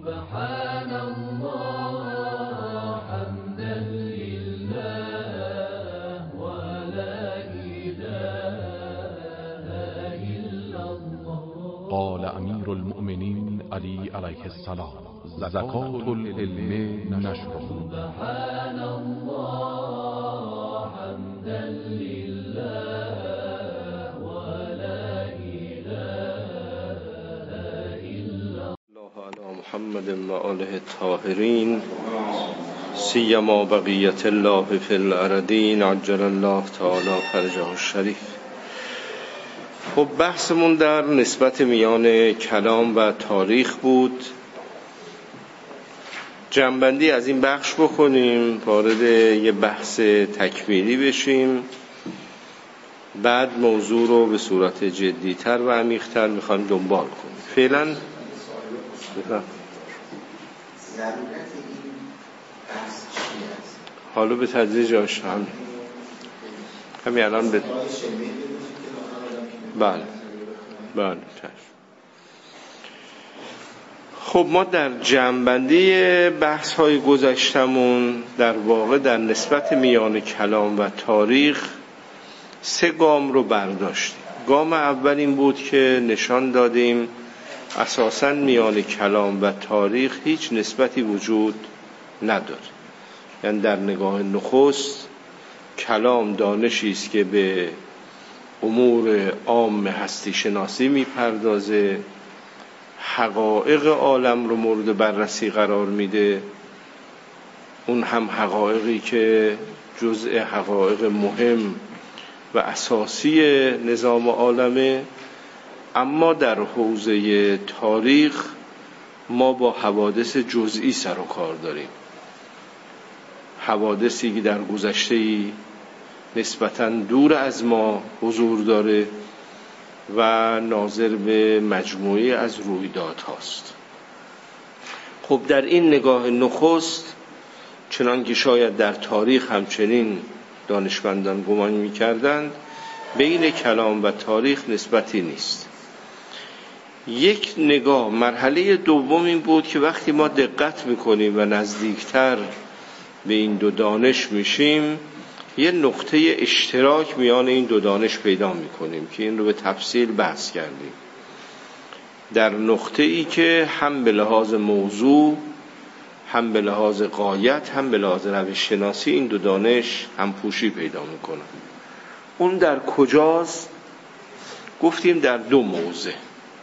سبحان الله حمدا لله ولا إله إلا الله. قال امیر المؤمنین علی علیه السلام: زکات العلم نشره. سبحان الله حمدا لله ولا إله إلا الله علی محمد و آله الطاهرین سیما بقیت الله فی الارضین عجل الله تعالی فرجه الشریف. خب بحثمون در نسبت میان کلام و تاریخ بود. جمع‌بندی از این بخش بکنیم، وارد یه بحث تکمیلی بشیم، بعد موضوع رو به صورت جدی‌تر و عمیق‌تر میخوایم دنبال کنیم. فعلا ضرورت این بحث چی است؟ حالا به تدریج آشنا همین الان به بله چشم. خب ما در جمع‌بندی بحث‌های گذشتمون در واقع در نسبت میان کلام و تاریخ 3 گام رو برداشتیم. گام اول این بود که نشان دادیم اساساً میان کلام و تاریخ هیچ نسبتی وجود نداره. یعنی در نگاه نخست کلام دانشی است که به امور عام هستی شناسی میپردازه، حقایق عالم رو مورد بررسی قرار میده، اون هم حقایقی که جزء حقایق مهم و اساسی نظام عالمه. اما در حوزه تاریخ ما با حوادث جزئی سر و کار داریم، حوادثی که در گذشته‌ای نسبتاً دور از ما حضور داره و ناظر به مجموعه از رویدادهاست. خب در این نگاه نخست، چنان که شاید در تاریخ همچنین دانشمندان گمان می‌کردند، بین کلام و تاریخ نسبتی نیست. یک نگاه مرحله دوم این بود که وقتی ما دقت می‌کنیم و نزدیکتر به این دو دانش میشیم، یه نقطه اشتراک میان این دو دانش پیدا میکنیم که این رو به تفصیل بحث کردیم، در نقطه ای که هم به لحاظ موضوع، هم به لحاظ غایت، هم به لحاظ روش شناسی این دو دانش هم پوشی پیدا میکنن. اون در کجاست؟ گفتیم در 2 موضع.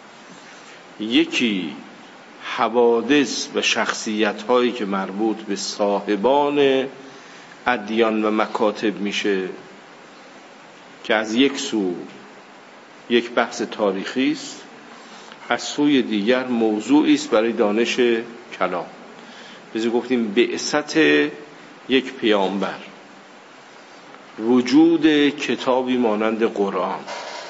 یکی حوادث و شخصیت هایی که مربوط به صاحبان ادیان و مکاتب میشه که از یک سو یک بحث تاریخی است، از سوی دیگر موضوعی است برای دانش کلام. بذار گفتیم بعثت یک پیامبر، وجود کتابی مانند قرآن،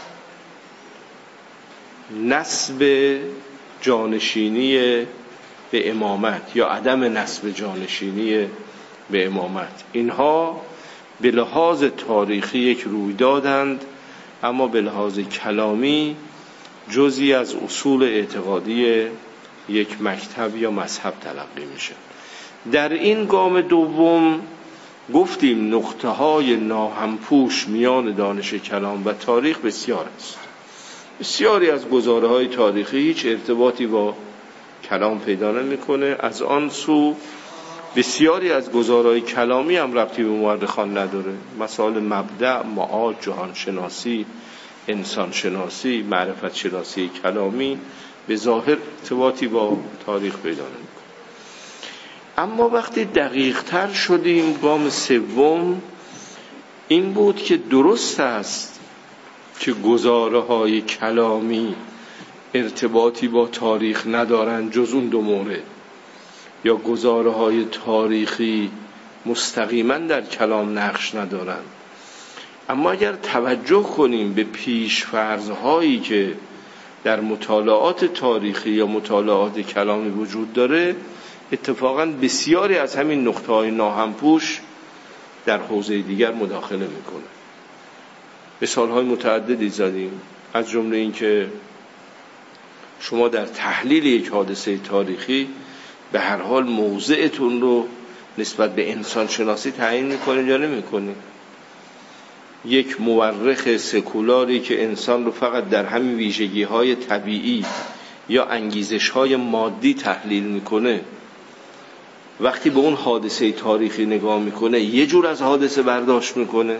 نسب جانشینی به امامت یا عدم نسب جانشینی به امامت، اینها به لحاظ تاریخی یک رویدادند، اما به لحاظ کلامی جزئی از اصول اعتقادی یک مکتب یا مذهب تلقی میشه. در این گام دوم گفتیم نقطه‌های ناهمپوش میان دانش کلام و تاریخ بسیار است. بسیاری از گزاره‌های تاریخی هیچ ارتباطی با کلام پیدا نمی‌کنه. از آن سو بسیاری از گزاره‌های کلامی هم ربطی به مورخان نداره. مسائل مبدأ، معاد، جهان شناسی، انسان شناسی، معرفت شناسی کلامی به ظاهر ارتباطی با تاریخ پیدا نمی‌کنه. اما وقتی دقیق‌تر شدیم، گام سوم این بود که درست است که گزاره‌های کلامی ارتباطی با تاریخ ندارند جز اون 2 مورد، یا گزاره‌های تاریخی مستقیما در کلام نقش ندارند. اما اگر توجه کنیم به پیش‌فرض‌هایی که در مطالعات تاریخی یا مطالعات کلامی وجود داره، اتفاقاً بسیاری از همین نقطه‌های ناهمپوش در حوزه دیگر مداخله میکنه. مثال‌های متعددی زدیم، از جمله این که شما در تحلیل یک حادثه تاریخی به هر حال موضعتون رو نسبت به انسان شناسی تعیین میکنید یا نمیکنید؟ یک مورخ سکولاری که انسان رو فقط در همین ویژگی‌های طبیعی یا انگیزش‌های مادی تحلیل میکنه، وقتی به اون حادثه تاریخی نگاه میکنه یه جور از حادثه برداشت میکنه.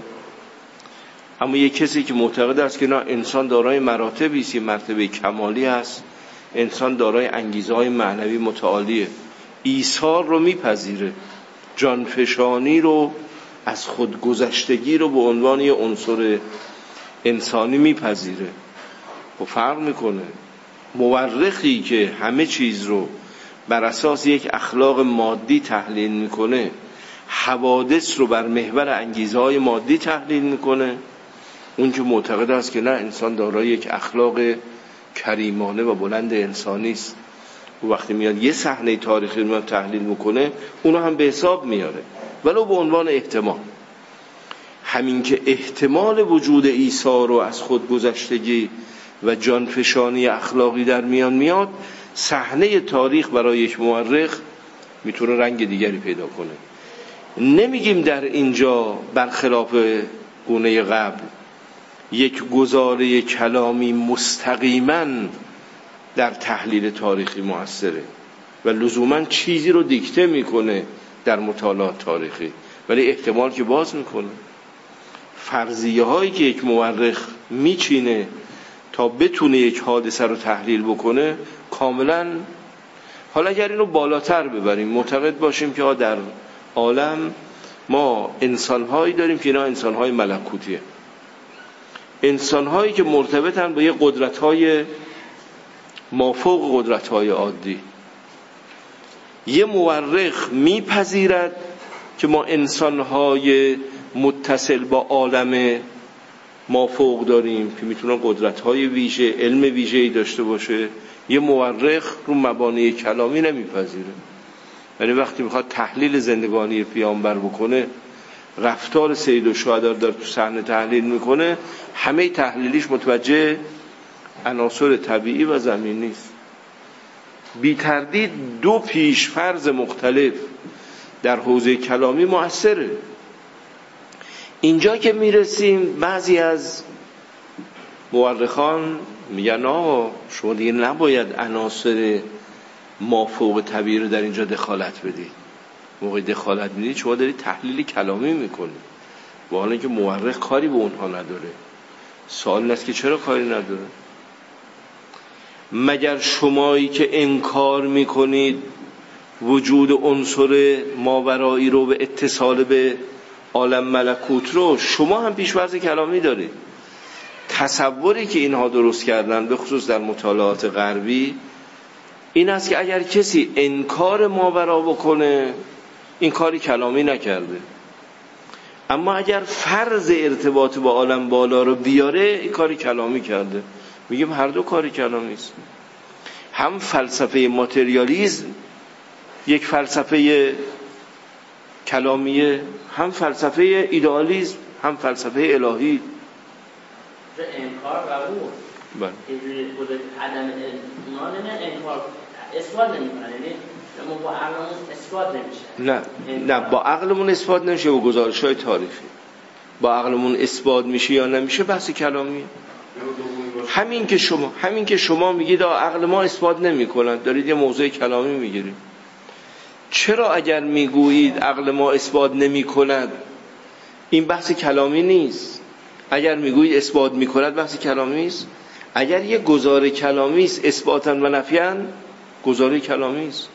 اما یک کسی که معتقد است که نه، انسان دارای مراتبی است، مرتبه کمالی است، انسان دارای انگیزه‌های معنوی متعالیه، ایثار رو میپذیره، جانفشانی رو، از خودگذشتگی رو به عنوان یه عنصر انسانی میپذیره، و فرق میکنه. مورخی که همه چیز رو بر اساس یک اخلاق مادی تحلیل میکنه، حوادث رو بر محور انگیزه‌های مادی تحلیل میکنه، اون که معتقد است که نه، انسان دارای یک اخلاق کریمانه و بلند انسانی است، و وقتی میاد یه صحنه تاریخی رو تحلیل میکنه اونو هم به حساب میاره، ولو به عنوان احتمال. همین که احتمال وجود عیسی رو از خودگذشتگی و جانفشانی اخلاقی در میان میاد، صحنه تاریخ برای یک مورخ میتونه رنگ دیگری پیدا کنه. نمیگیم در اینجا برخلاف گونه قبل یک گزاره کلامی مستقیما در تحلیل تاریخی مؤثره و لزوما چیزی رو دیکته میکنه در مطالعات تاریخی، ولی احتمال که باز میکنه. فرضیه هایی که یک مورخ میچینه تا بتونه یک حادثه رو تحلیل بکنه کاملا. حالا اگر اینو بالاتر ببریم، معتقد باشیم که در عالم ما انسانهایی داریم که اینا انسانهای ملکوتیه، انسانهایی که مرتبطن با یه قدرتهای مافوق قدرتهای عادی. یه مورخ میپذیرد که ما انسانهای متصل با عالم مافوق داریم که میتونن قدرتهای ویژه، علم ویژه‌ای داشته باشه. یه مورخ رو مبانی کلامی نمیپذیره، یعنی وقتی میخواد تحلیل زندگانی پیامبر بکنه، رفتار سید الشهدا رو تو صحنه تحلیل میکنه، همه تحلیلیش متوجه عناصر طبیعی و زمینی است. بی تردید دو پیشفرض مختلف در حوزه کلامی مؤثره. اینجا که میرسیم بعضی از مورخان میگن آقا شما دیگه نباید عناصر مافوق طبیعی رو در اینجا دخالت بدید. موقع دخالت میدید شما دارید تحلیل کلامی میکنید، با حالا اینکه مورخ کاری به اونها نداره. سوال این است که چرا کاری نداره؟ مگر شمایی که انکار میکنید وجود عنصر ماورایی رو به اتصال به عالم ملکوت رو، شما هم پیش‌فرض کلامی دارید. تصوری که اینها درست کردن به خصوص در مطالعات غربی این است که اگر کسی انکار ماورا بکنه این کاری کلامی نکرده، اما اگر فرض ارتباط با عالم بالا رو بیاره این کاری کلامی کرده. میگیم هر دو کاری کلامی است. هم فلسفه ماتریالیسم یک فلسفه کلامیه، هم فلسفه ایدئالیسم، هم فلسفه الهی. انکار قبول. بله. عدم انکار اثبات نمی‌کنه، یعنی ما با عقلمون اثبات نمیشه. نه با عقلمون اثبات نمیشه، با گزارش‌های تاریخی. با عقلمون اثبات میشه یا نمیشه بحث کلامیه. همین که شما میگید عقل ما اثبات نمی‌کنه، دارید یه موضوع کلامی میگیرید. چرا اگر میگویید عقل ما اثبات نمی‌کند این بحث کلامی نیست؟ اگر میگویید اثبات می‌کند بحث کلامی است. اگر یه گزاره کلامی است اثباتاً و نفیاً گزاره کلامی است.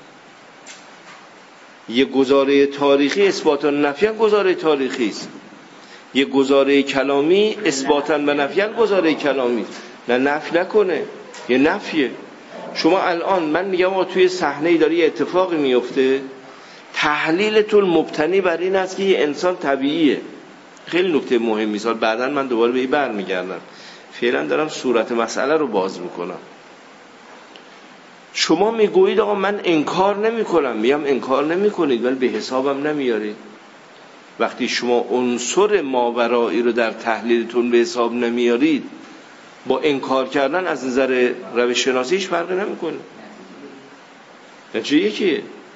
یه گزاره تاریخی اثباتاً و نفیاً گزاره تاریخی است. یه گزاره کلامی اثباتاً و نفیاً گزاره کلامی است. نه نفی نکنه، یه نفیه. شما الان من میگم توی صحنه‌ای داره یه اتفاقی میفته، تحلیلتون مبتنی بر این است که یه انسان طبیعیه. خیلی نکته مهمی است، بعداً من دوباره به این برمیگردم. فعلا دارم صورت مسئله رو باز میکنم. شما میگویید آقا من انکار نمیکنم، میگم انکار نمیکنید ولی به حسابم نمیارید. وقتی شما عنصر ماورایی رو در تحلیلتون به حساب نمیارید، با انکار کردن از نظر روش شناسی هیچ فرقی نمیکنه. نتیجه یکیه.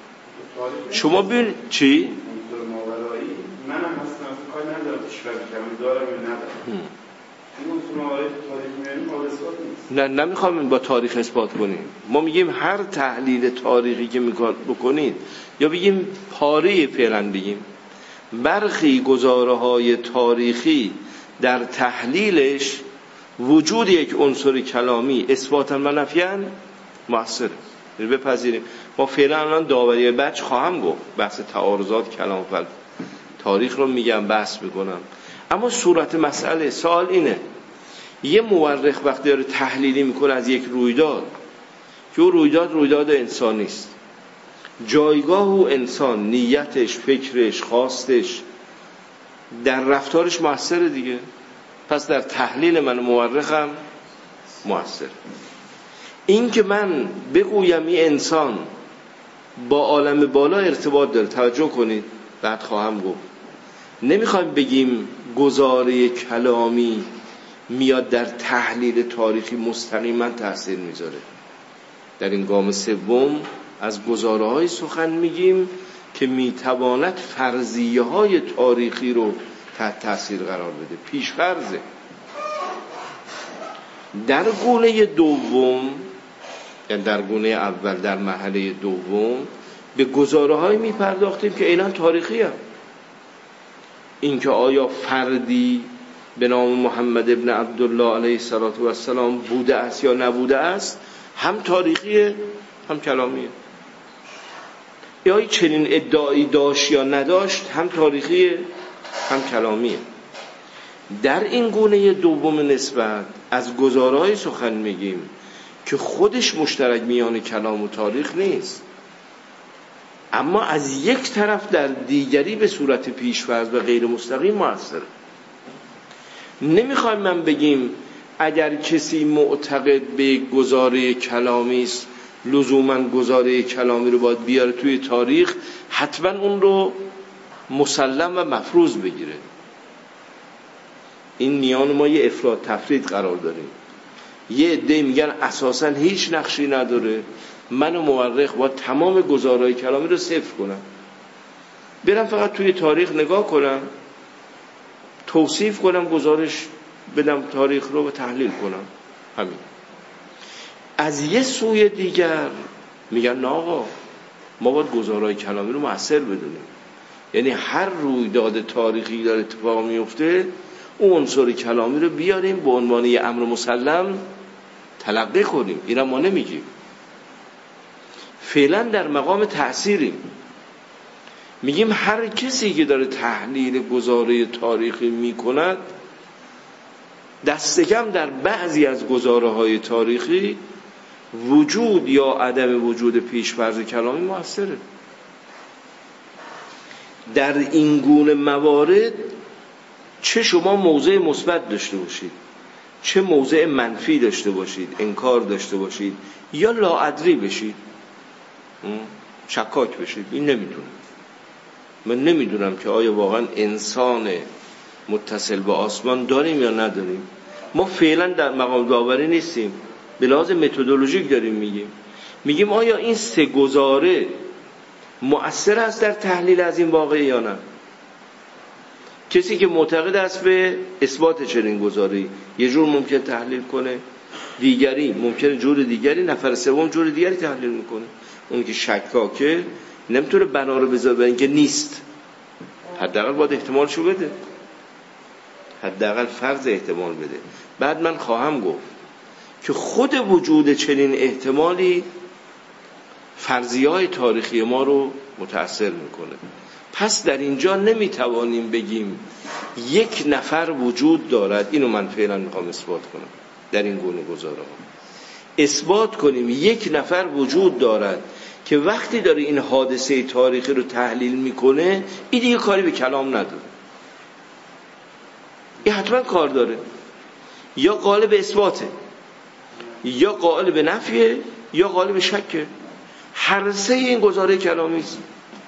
شما ببین چی؟ عنصر ماورایی منم هستم اصلا کاری ندارم پیش‌فرض کردم دارم یا ندارم. این عنصر ماورایی که تاریخ می‌بینیم قابل اثبات نیست. نه نمیخوام با تاریخ اثبات کنیم. ما میگیم هر تحلیل تاریخی که بکنید یا بگیم پاره فعلا بگیم برخی گزاره‌های تاریخی در تحلیلش وجود یک عنصر کلامی اثباتا و نفیاً مؤثره. بپذیریم ما فعلا الان داوری بچ خواهم گفت بحث تعارضات کلام فل تاریخ رو میگم بحث میکنم، اما صورت مسئله سوال اینه یه مورخ وقتی داره تحلیلی میکنه از یک رویداد که اون رویداد انسانی است، جایگاه و انسان نیتش فکرش خواستش در رفتارش مؤثره دیگه، پس در تحلیل من مورخم مؤثر. این که من بگویم این انسان با عالم بالا ارتباط داره، توجه کنید بعد خواهم گفت، نمیخوایم بگیم گزاره کلامی میاد در تحلیل تاریخی مستقیما تاثیر میذاره. در این گام سوم از گزاره‌های سخن میگیم که میتواند فرضیه های تاریخی رو تحت تاثیر قرار بده، پیش فرضه. در گونه دوم یعنی در گونه اول در مرحله دوم به گزاره‌های میپرداختیم که عیناً تاریخی هم. اینکه آیا فردی به نام محمد ابن عبدالله علیه السلام بوده است یا نبوده است هم تاریخیه هم کلامیه، یا چنین ادعایی داشت یا نداشت هم تاریخیه هم کلامیه. در این گونه دوم نسبت از گزاره‌های سخن میگیم که خودش مشترک میان کلام و تاریخ نیست، اما از یک طرف در دیگری به صورت پیش‌فرض و غیر مستقیم مؤثره. نمیخوایم من بگیم اگر کسی معتقد به گزاره کلامی است لزوما گزاره کلامی رو باید بیاره توی تاریخ، حتما اون رو مسلم و مفروض بگیره. این میان ما یه افراط تفرید قرار داریم. یه عده میگن اساسا هیچ نقشی نداره، من و مورخ با تمام گزاره‌های کلامی رو صفر کنم، برم فقط توی تاریخ نگاه کنم، توصیف کنم، گزارش بدم تاریخ رو و تحلیل کنم، همین. از یه سوی دیگر میگن نه آقا ما باید گزاره‌های کلامی رو مؤثر بدونیم، یعنی هر رویداد تاریخی داره اتفاق میفته اون عنصر کلامی رو بیاریم به عنوان یه امر مسلم تلقی کنیم. اینا ما نمیگیم، فعلا در مقام تأثیریم. میگیم هر کسی که داره تحلیل گزاره تاریخی میکند دست کم در بعضی از گزاره‌های تاریخی وجود یا عدم وجود پیش‌فرض کلامی مؤثره. در این گونه موارد چه شما موضع مثبت داشته باشید چه موضع منفی داشته باشید، انکار داشته باشید یا لاادری بشید، شکاک بشید، این نمیدونم. من نمیدونم که آیا واقعا انسان متصل به آسمان داریم یا نداریم. ما فعلا در مقام داوری نیستیم، به لحاظ متدولوژیک داریم میگیم آیا این سه گزاره مؤثر است در تحلیل از این واقعه یا نه. کسی که معتقد است به اثبات چنین گزاره‌ای یه جور ممکن تحلیل کنه، دیگری ممکنه جور دیگری، نفر سوم جور دیگری تحلیل میکنه. اون که شکاکه نمیتونه بنا رو بذاره برای اینکه نیست، حداقل باید احتمالشو بده، حداقل فرض احتمال بده. بعد من خواهم گفت که خود وجود چنین احتمالی فرضیه‌های تاریخی ما رو متأثر میکنه. پس در اینجا نمیتوانیم بگیم یک نفر وجود دارد، اینو من فعلا میخوام اثبات کنم. در این گونه گزاره اثبات کنیم یک نفر وجود دارد که وقتی داره این حادثه تاریخی رو تحلیل میکنه این دیگه کاری به کلام نداره، این حتما کار داره، یا قائل به اثباته یا قائل به نفیه یا قائل به شکه. هر سه این گزاره کلامی است.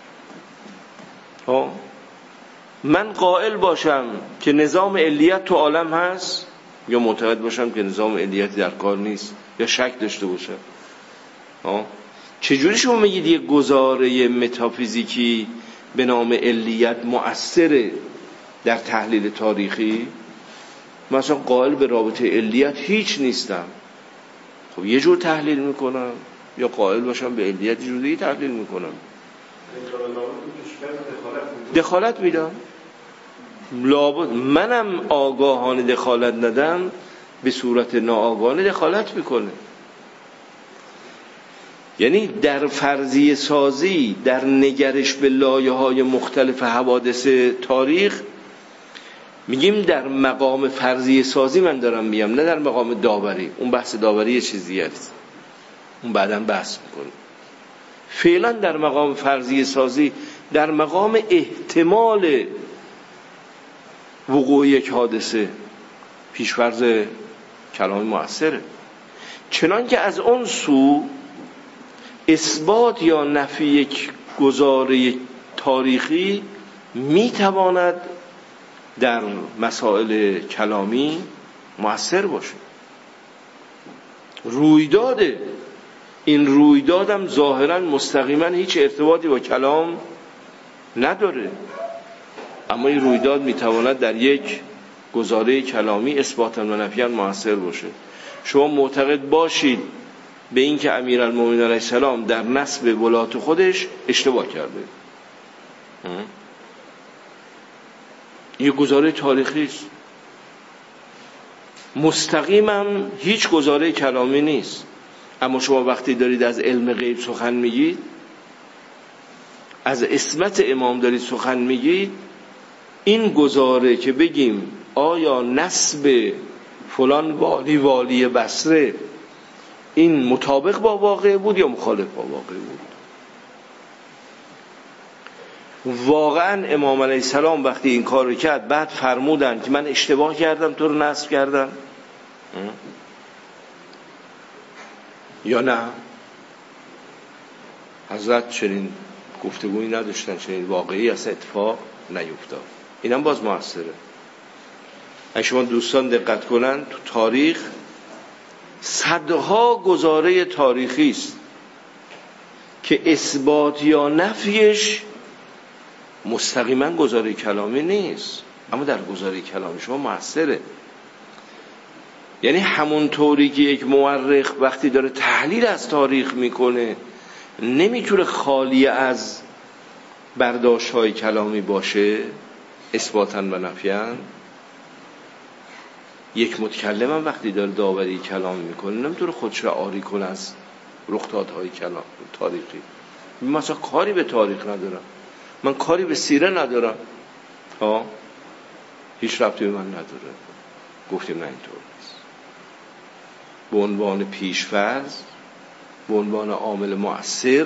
من قائل باشم که نظام علیت تو عالم هست یا معتقد باشم که نظام علیت در کار نیست یا شک داشته باشم. چجوری شما میگید یک گزاره متافیزیکی به نام علیت مؤثره در تحلیل تاریخی؟ مثلا قائل به رابطه علیت هیچ نیستم، خب یه جور تحلیل میکنم، یا قائل باشم به علیت جور دیگه تحلیل میکنم. دخالت میدم، لابد منم آگاهانه دخالت ندم، به صورت ناآگاهانه دخالت میکنه. یعنی در فرضیه سازی، در نگرش به لایه‌های مختلف حوادث تاریخ، میگیم در مقام فرضیه سازی من دارم میگم، نه در مقام داوری. اون بحث داوری یه چیز دیگه است، اون بعداً بحث میکنیم. فعلا در مقام فرضیه سازی، در مقام احتمال وقوع یک حادثه، پیشفرض کلامی مؤثره. چنان که از اون سو اثبات یا نفی یک گزاره تاریخی میتواند در مسائل کلامی مؤثر باشه. رویداده، این رویدادم ظاهرا مستقیما هیچ ارتباطی با کلام نداره، اما این رویداد میتواند در یک گزاره کلامی اثباتا و نفیاً مؤثر باشه. شما معتقد باشید به این که امیرالمومنین علیه السلام در نسب ولایت خودش اشتباه کرده، یه گزاره تاریخی است، مستقیمم هیچ گزاره کلامی نیست. اما شما وقتی دارید از علم غیب سخن میگید، از عصمت امام دارید سخن میگید، این گزاره که بگیم آیا نسب فلان والی بصره این مطابق با واقع بود یا مخالف با واقع بود؟ واقعا امام علیه السلام وقتی این کار رو کرد بعد فرمودن که من اشتباه کردم تو رو نسب کردم یا نه؟ حضرت چنین گفتگویی نداشتن، چنین واقعی اصلا اتفاق نیفتاد. اینم باز موثره. اگه شما دوستان دقت کنن تو تاریخ صدها گزاره تاریخی است که اثبات یا نفیش مستقیما گزاره کلامی نیست، اما در گزاره کلامی شما موثره. یعنی همون طوری که یک مورخ وقتی داره تحلیل از تاریخ میکنه نمیتونه خالی از برداشت‌های کلامی باشه اثباتاً و نفیاً، یک متکلم هم وقتی داره داوری کلام میکنه نمیتونه خودش را عاری کنه از رخدادهای کلام تاریخی. مثلا کاری به تاریخ ندارم، من کاری به سیره ندارم، هیچ ربطی به من نداره. گفتیم نه، اینطور نیست. به عنوان پیشفرض، به عنوان عامل مؤثر،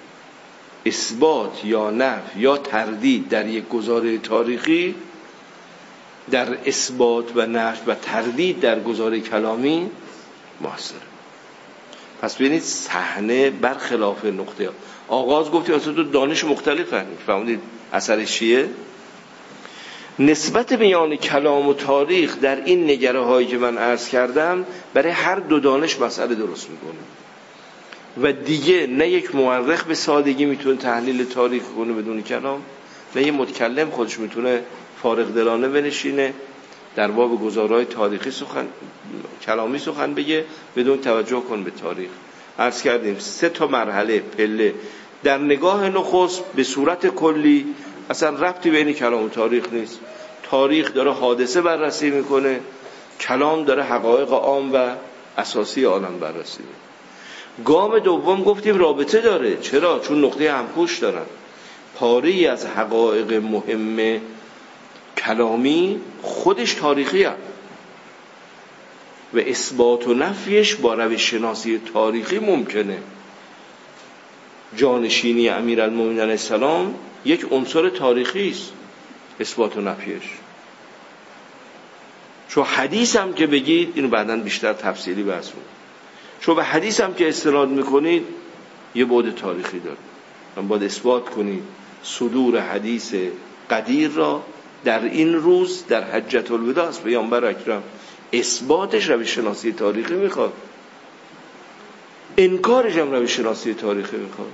اثبات یا نفی یا تردید در یک گزاره تاریخی، در اثبات و نفی و تردید در گزاره کلامی مؤثره. پس ببینید صحنه برخلاف نقطه آغاز گفتیم اصلا تو دانش مختلفه. فهمیدید اثر چیه؟ نسبت میان کلام و تاریخ در این نگره هایی که من عرض کردم برای هر دو دانش مسئله درست میکنه و دیگه نه یک مورخ به سادگی میتونه تحلیل تاریخ کنه بدون کلام، نه یک متکلم خودش میتونه فارغ دلانه بنشینه در باب گزارهای تاریخی کلامی سخن بگه بدون توجه کن به تاریخ. عرض کردیم 3 مرحله پله. در نگاه نخست به صورت کلی اصلا ربطی بین کلام و تاریخ نیست. تاریخ داره حادثه بررسی میکنه، کلام داره حقایق عام و اساسی عالم بررسی میکنه. گام دوم گفتیم رابطه داره. چرا؟ چون نقطه همپوش دارن. پاره‌ای از حقایق مهم کلامی خودش تاریخی هست و اثبات و نفیش با روش شناسی تاریخی ممکنه. جانشینی امیرالمومنین علیه السلام یک عنصر تاریخی است، اثبات و نفیش. چون حدیث هم که بگید، اینو بعداً بیشتر تفصیلی بحث می‌کنم، چون به حدیث هم که استناد میکنید یه بعد تاریخی داره. من باید اثبات کنید صدور حدیث قدیر را در این روز در حجة الوداع است پیامبر اکرم. اثباتش روش شناسی تاریخی میخواد. انکارش هم روش شناسی تاریخی میخواد.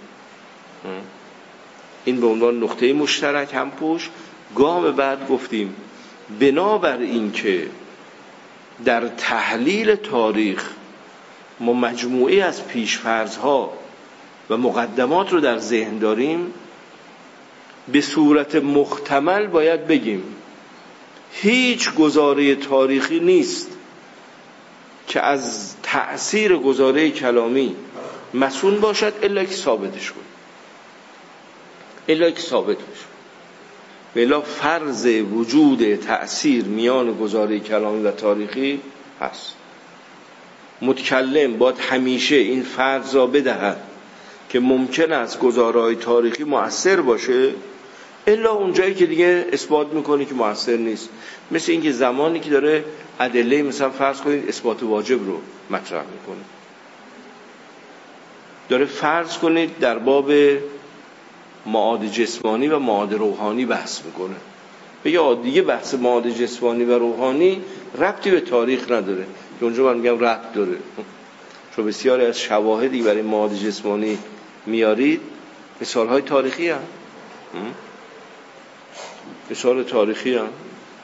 این به عنوان نقطه مشترک هم پوش. گام بعد گفتیم بنابر این که در تحلیل تاریخ ما مجموعه از پیش‌فرض‌ها و مقدمات رو در ذهن داریم، به صورت محتمل باید بگیم هیچ گزاره تاریخی نیست که از تأثیر گزاره کلامی مسئول باشد الا که ثابتش کنه، الا که ثابت بشه. بلا فرض وجود تأثیر میان گزاره کلامی و تاریخی هست. متکلم باید همیشه این فرض را بدهد که ممکن است گزاره‌های تاریخی مؤثر باشه الا اونجایی که دیگه اثبات میکنه که مؤثر نیست. مثل اینکه زمانی که داره ادله مثلا فرض کنید اثبات واجب رو مطرح میکنه، داره فرض کنید در باب معاد جسمانی و معاد روحانی بحث میکنه، بگه دیگه بحث معاد جسمانی و روحانی ربطی به تاریخ نداره، که اونجا من میگم ربط داره، چون بسیاری از شواهدی برای معاد جسمانی میارید مثالهای تاریخی هم مثال تاریخی هم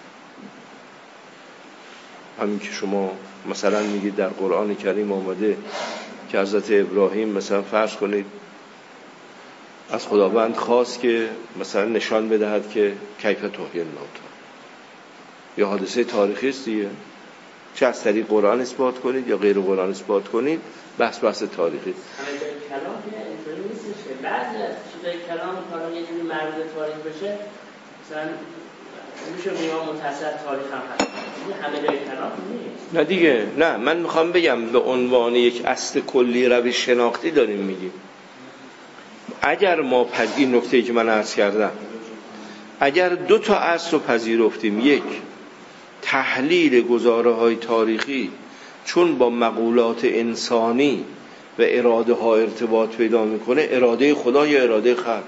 همین که شما مثلا میگید در قرآن کریم آمده که حضرت ابراهیم مثلا فرض کنید از خداوند خواست که مثلا نشان بدهد که کیف تحیی الموتی، یا حادثه تاریخی است دیگه، چه از طریق قرآن اثبات کنید یا غیر قرآن اثبات کنید، بحث تاریخی. کلام که اینطوری نیستش که بعضی از چیزای کلام کارا یه جوری مربوط به تاریخ بشه، مثلا میشه میگم متصل تاریخ هم هست، همه جای کلام نیست. نه دیگه، نه من میخوام بگم به عنوان یک اصل کلی روش شناختی داریم میگیم. اگر ما این نکته‌ای که من عرض کردم، اگر دو تا اصل رو پذیرفتیم، یک تحلیل گزاره‌های تاریخی چون با مقولات انسانی و اراده ها ارتباط پیدا میکنه، اراده خدا یا اراده خلق،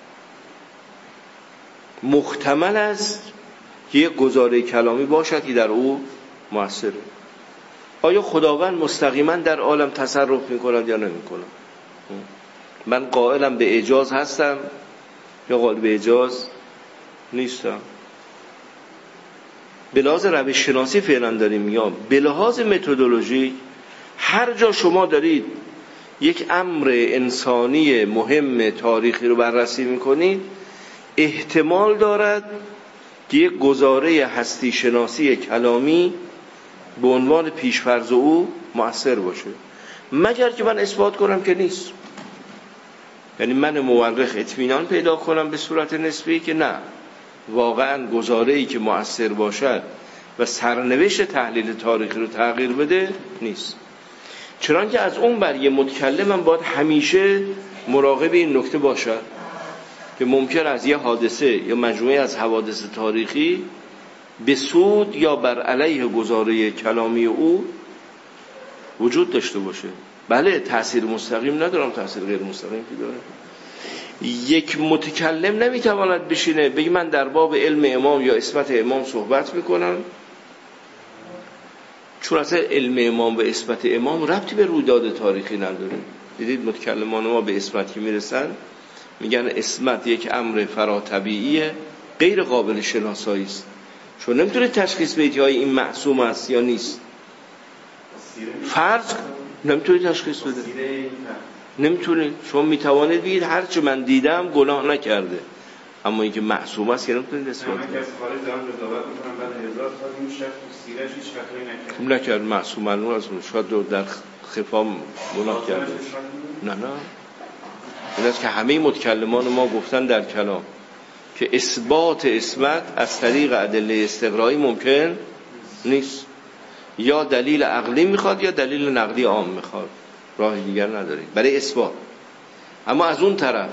محتمل است که یک گزاره کلامی باشد که در او مؤثره. آیا خداوند مستقیما در عالم تصرف میکند یا نمیکند؟ من قائلم به اعجاز هستم یا قائل به اعجاز نیستم؟ به لحاظ روش شناسی فعلا داریم یا به لحاظ متدولوژی، هر جا شما دارید یک امر انسانی مهم تاریخی رو بررسی میکنید، احتمال دارد که یک گزاره هستی شناسی کلامی به عنوان پیشفرض او مؤثر باشه، مگر که من اثبات کنم که نیست. یعنی من مورخ اطمینان پیدا کنم به صورت نسبی که نه، واقعا گزاره‌ای که مؤثر باشد و سرنوشت تحلیل تاریخی رو تغییر بده نیست. چنانکه از اون بر یه متکلم هم باید همیشه مراقب این نکته باشد که ممکن از یه حادثه یا مجموعه از حوادث تاریخی به سود یا بر علیه گزاره کلامی او وجود داشته باشه. بله تأثیر مستقیم ندارم، تأثیر غیر مستقیم که داره. یک متکلم نمیتواند بشینه بگی من در باب علم امام یا عصمت امام صحبت میکنم، چون اصلا علم امام و عصمت امام ربطی به رویداد تاریخی نداره. دیدید متکلمان ما به عصمت که میرسن میگن عصمت یک امر فراطبیعیه، غیر قابل شناسایی است، چون نمیتونه تشخیص بدید های این معصوم است یا نیست. فرض نمیتونه تشخیص بده، نمیتونه. شما میتوانید بگید هرچی من دیدم گناه نکرده، اما اینکه معصوم است که نمیتونید اثبات کنید. من که از خارج دارم قضاوت میکنم بعد 1000 سال این شخص سیرش هیچ خطایی نکرد، معصوم معلوم است، شاید در خفا گناه کرده. نه این است که همه متکلمان ما گفتن در کلام که اثبات عصمت از طریق ادله استقرایی ممکن نیست، یا دلیل عقلی میخواد یا دلیل نقلی عام میخواد، راه دیگر نداری برای اثبات. اما از اون طرف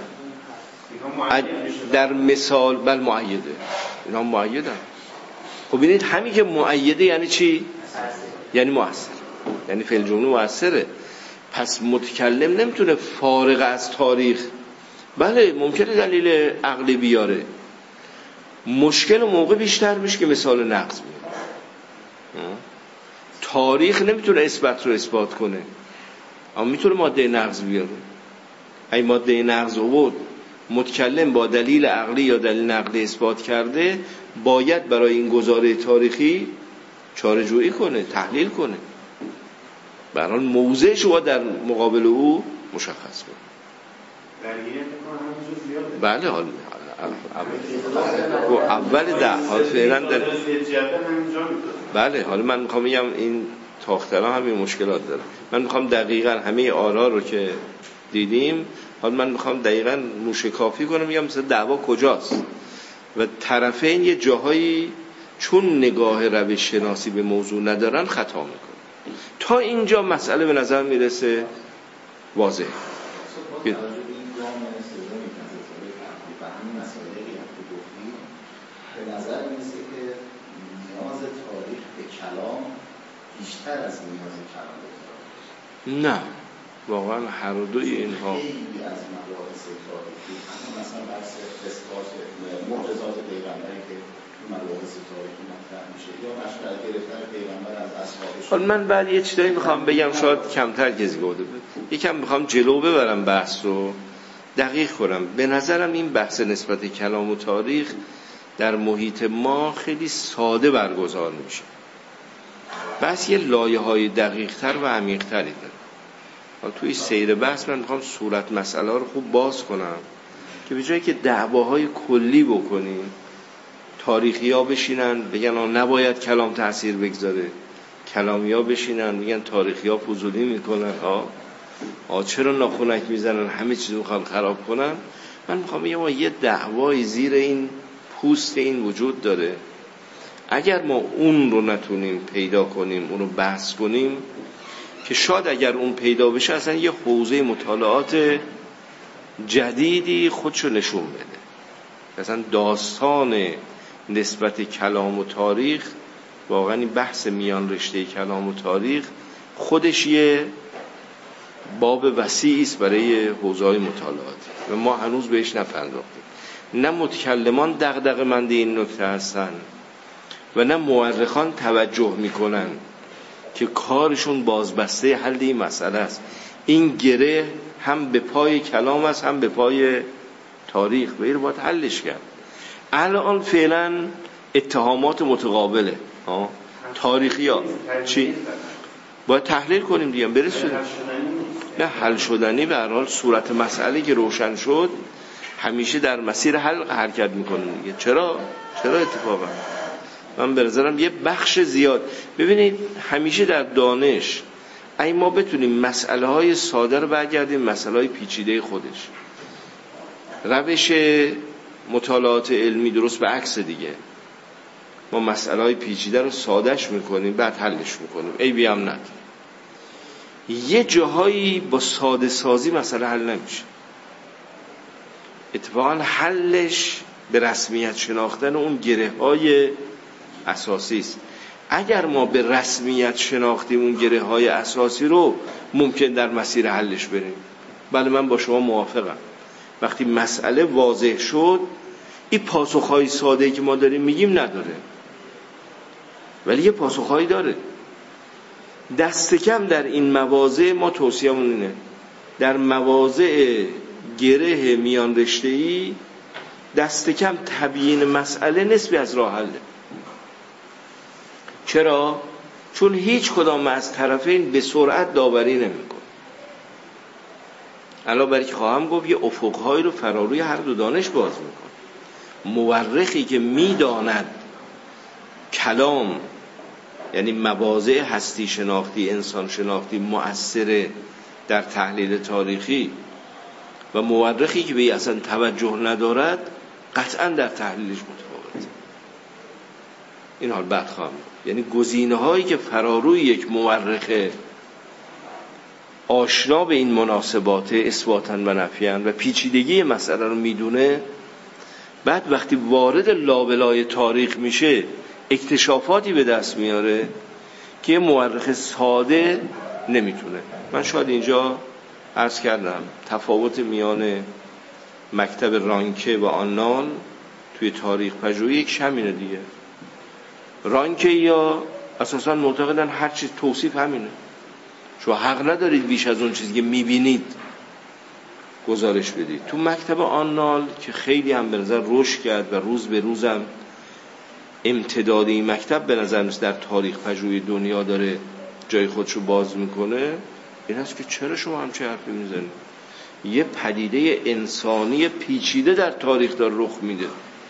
در مثال بل مؤیده، اینا مؤیدن. خب ببینید همین که مؤیده یعنی چی؟ یعنی مؤثر، یعنی فعل جمله مؤثره. پس متکلم نمیتونه فارغ از تاریخ، بله ممکنه دلیل عقلی بیاره، مشکل موقع بیشتر میشه که مثال نقض میاره. تاریخ نمیتونه اثبات رو اثبات کنه، اما میتونه ماده نقض بیاره. این ماده نقض آورد، متکلم با دلیل عقلی یا دلیل نقلی اثبات کرده، باید برای این گزاره تاریخی چاره‌جویی کنه، تحلیل کنه. به هر حال موضعش رو در مقابل او مشخص کنه. بله حال اول ده حال فعلا در بله حالا من میخوام بگم این تاخترا همین مشکلات داره. من میخوام دقیقاً همه آرا رو که دیدیم، حالا من میخوام دقیقاً موشکافی کنم، میگم مثلا دعوا کجاست و طرفین یه جاهایی چون نگاه روش شناسی به موضوع ندارن خطا میکنن. تا اینجا مسئله به نظر میرسه واضح. به نظر میرسه که نیاز تاریخ به کلام بیشتر از نیاز کلام به تاریخ. نه واقعا هر دوی اینها خیلی از مباحث تاریخی، مثلا بحث اثبات معجزات پیغمبری که مباحث تاریخی مطرح میشه یا مشورت گرفتن پیغمبر از اصحابش. حالا من بعد یه چیزایی میخوام بگم، شاید کمتر کسی گفته بود، یکم میخوام جلو ببرم بحث رو، دقیق کنم. به نظرم این بحث نسبت کلام و تاریخ در محیط ما خیلی ساده برگزار میشه، بس یه لایه‌های دقیق‌تر و عمیق‌تری داره. توی سیر بحث من میخوام صورت مسئله رو خوب باز کنم که به جایی که دعواهای کلی بکنیم، تاریخی‌ها بشینن بگن نباید کلام تأثیر بگذاره، کلامی‌ها بشینن بگن تاریخی‌ها فضولی میکنن، چرا ناخنک میزنن، همه چیز میخوان خراب کنن. من میخوام بگم یه دعوای زیر این پوست این وجود داره. اگر ما اون رو نتونیم پیدا کنیم، اون رو بحث کنیم، که شاید اگر اون پیدا بشه اصلا یه حوزه مطالعات جدیدی خودشو نشون بده. مثلا داستان نسبت کلام و تاریخ، واقعا این بحث میان رشته کلام و تاریخ خودش یه باب وسیعی است برای حوزه‌های مطالعاتی و ما هنوز بهش نپرداختیم. نه متکلمان دغدغه‌مند این نکته هستن و نه مورخان توجه میکنن که کارشون بازبسته حل این مسئله است. این گره هم به پای کلام است هم به پای تاریخ و این باید حلش کرد. الان فعلا اتهامات متقابله تاریخی ها چی؟ باید تحلیل کنیم دیگه برسونیم. نه حل شدنی، به هر حال صورت مسئله که روشن شد همیشه در مسیر حل حرکت میکنه دیگه. چرا اتفاقا من به نظرم یه بخش زیاد، ببینید همیشه در دانش اگه ما بتونیم مسئله های ساده رو برگردیم مسئله های پیچیده خودش، روش مطالعات علمی درست به عکس دیگه، ما مسئله های پیچیده رو سادهش میکنیم بعد حلش میکنیم، عیبی هم نداره. یه جاهایی با ساده سازی مسئله حل نمیشه، اتفاقا حلش به رسمیت شناختن اون گره های اساسی است. اگر ما به رسمیت شناختیم اون گره های اساسی رو، ممکن در مسیر حلش بریم. بله من با شما موافقم. وقتی مسئله واضح شد، این پاسخهای ساده که ما داریم میگیم نداره، ولی یه پاسخهایی داره. دست کم در این مواضع ما توصیه‌مون اینه، در مواضع گره میان رشته‌ای دست کم تبیین مسئله نسبی از راه حله. چرا؟ چون هیچ کدام از طرفین به سرعت داوری نمی‌کنه. الان برای که خواهم گفت یه افق‌هایی رو فراروی هر دو دانش باز می‌کنه. مورخی که می‌داند کلام یعنی مواضع هستی شناختی، انسان شناختی مؤثره در تحلیل تاریخی، و مورخی که به اصلا توجه ندارد قطعا در تحلیلش متفاوته. این حال بعد خواهم گفت. یعنی گزینه‌هایی که فراروی یک مورخ آشنا به این مناسبات اثباتاً و نفیاً و پیچیدگی مسئله رو میدونه، بعد وقتی وارد لابلای تاریخ میشه اکتشافاتی به دست میاره که یه مورخ ساده نمیتونه. من شاید اینجا عرض کردم تفاوت میان مکتب رانکه و آنال توی تاریخ پژوهی یک همینه دیگه. رانکه یا اساساً معتقدن هر چیز توصیف همینه، شما حق ندارید بیش از اون چیزی که میبینید گزارش بدید. تو مکتب آنال که خیلی هم به نظر رشد کرد و روز به روزم امتداد این مکتب به نظر میاد در تاریخ پژوهی دنیا داره جای خودشو باز میکنه، این است که چرا شما همچه حرفی میزنید؟ یه پدیده انسانی پیچیده در تاریخ داره رخ میده.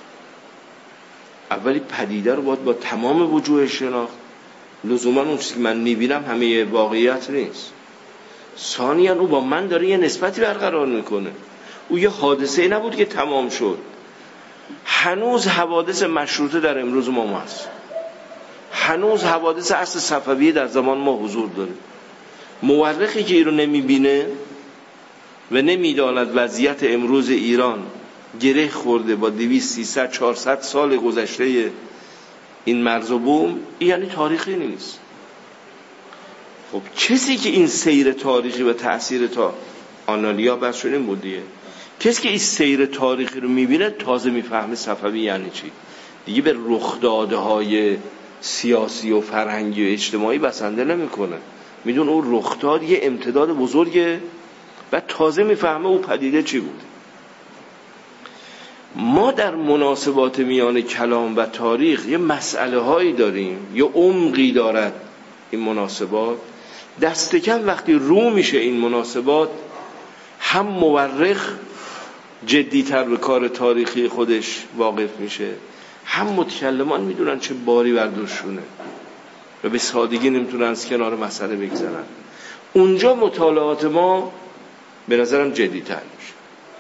اولی پدیده رو باید با تمام وجوهش شناخت، لزوما اون چیزی که من میبینم همه واقعیت نیست. ثانیاً او با من داره یه نسبتی برقرار میکنه، او یه حادثه نبود که تمام شد. هنوز حوادث مشروطه در امروز ما هست، هنوز حوادث عصر صفویه در زمان ما حضور داره. مورخی که این رو نمیبینه و نمیداند وضعیت امروز ایران گره خورده با 200 300 400 سال گذشته این مرز و بوم، یعنی تاریخی نیست. خب کسی که این سیر تاریخی و تأثیر تا آنالیا بس شدیم بود دیگه، کسی که این سیر تاریخی رو میبینه تازه میفهمه صفوی یعنی چی. دیگه به رخدادهای سیاسی و فرهنگی و اجتماعی بسنده نمیکنه، میدون اون رخداد یه امتداد بزرگه و تازه میفهمه اون پدیده چی بود. ما در مناسبات میان کلام و تاریخ یه مسئله هایی داریم، یه عمقی دارد این مناسبات. دست کم وقتی رو میشه این مناسبات، هم مورخ جدیتر به کار تاریخی خودش واقف میشه، هم متکلمان میدونن چه باری بر دوشونه و به سادگی نمیتونن از کنار مسئله بگذرن. اونجا مطالعات ما به نظرم جدیتر میشه.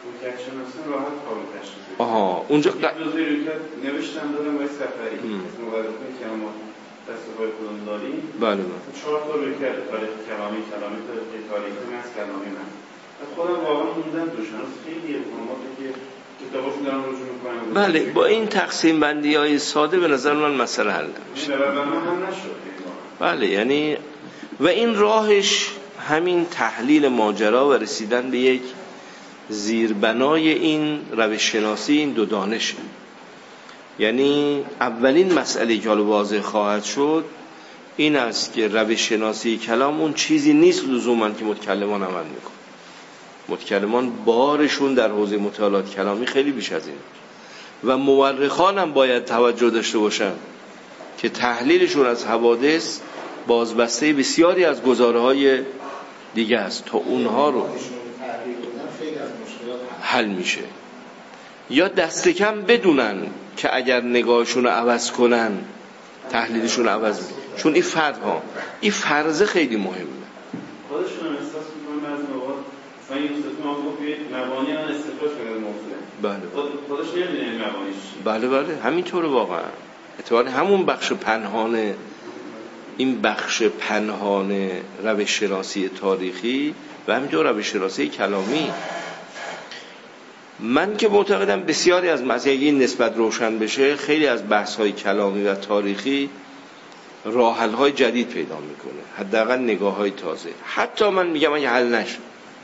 اونجا نوشتم دادم باید سفری از مورخی که ما دستگاه کدوم داریم. بله 4 تا روی کرده، تاریخ کلامی تاریخی من از کلامی من. خودم واقعا موندم دوشان خیلی اقداماتی که کتاباشون دارم رجوع میکنم. بله با این تقسیم بندی های ساده به نظر من مسئله حل نمیشه. و من هم نشد. بله یعنی و این راهش همین تحلیل ماجرا و رسیدن به یک زیربنای این روش شناسی این دو دانشه. یعنی اولین مسئله که حالا واضح خواهد شد این است که روش شناسی کلام اون چیزی نیست لزوما که متکلمان عمل میکنه. متکلمان بارشون در حوزه مطالعات کلامی خیلی بیش از این و مورخان هم باید توجه داشته باشن که تحلیلشون از حوادث بازبسته بسیاری از گزاره‌های دیگه است تا اونها رو حل میشه. یا دست کم بدونن که اگر نگاهشون رو عوض کنن تحلیلشون رو عوض میشه، چون این فرض خیلی مهمه. خودشون هم احساس میکنن بعضی موقع مثلا یه استاد ما گفت مبانی من استخراج کنه موضوعه. بله خودش نمیدونه این مبانیش. بله همینطوره واقعا. اتفاقا همون بخش پنهانه، این بخش پنهان روش شناسی تاریخی و همینطور روش شناسی کلامی، من که معتقدم بسیاری از مسائل این نسبت روشن بشه، خیلی از بحث‌های کلامی و تاریخی راه‌حل‌های جدید پیدا میکنه، حداقل نگاه‌های تازه. حتی من میگم اگه حل نشه،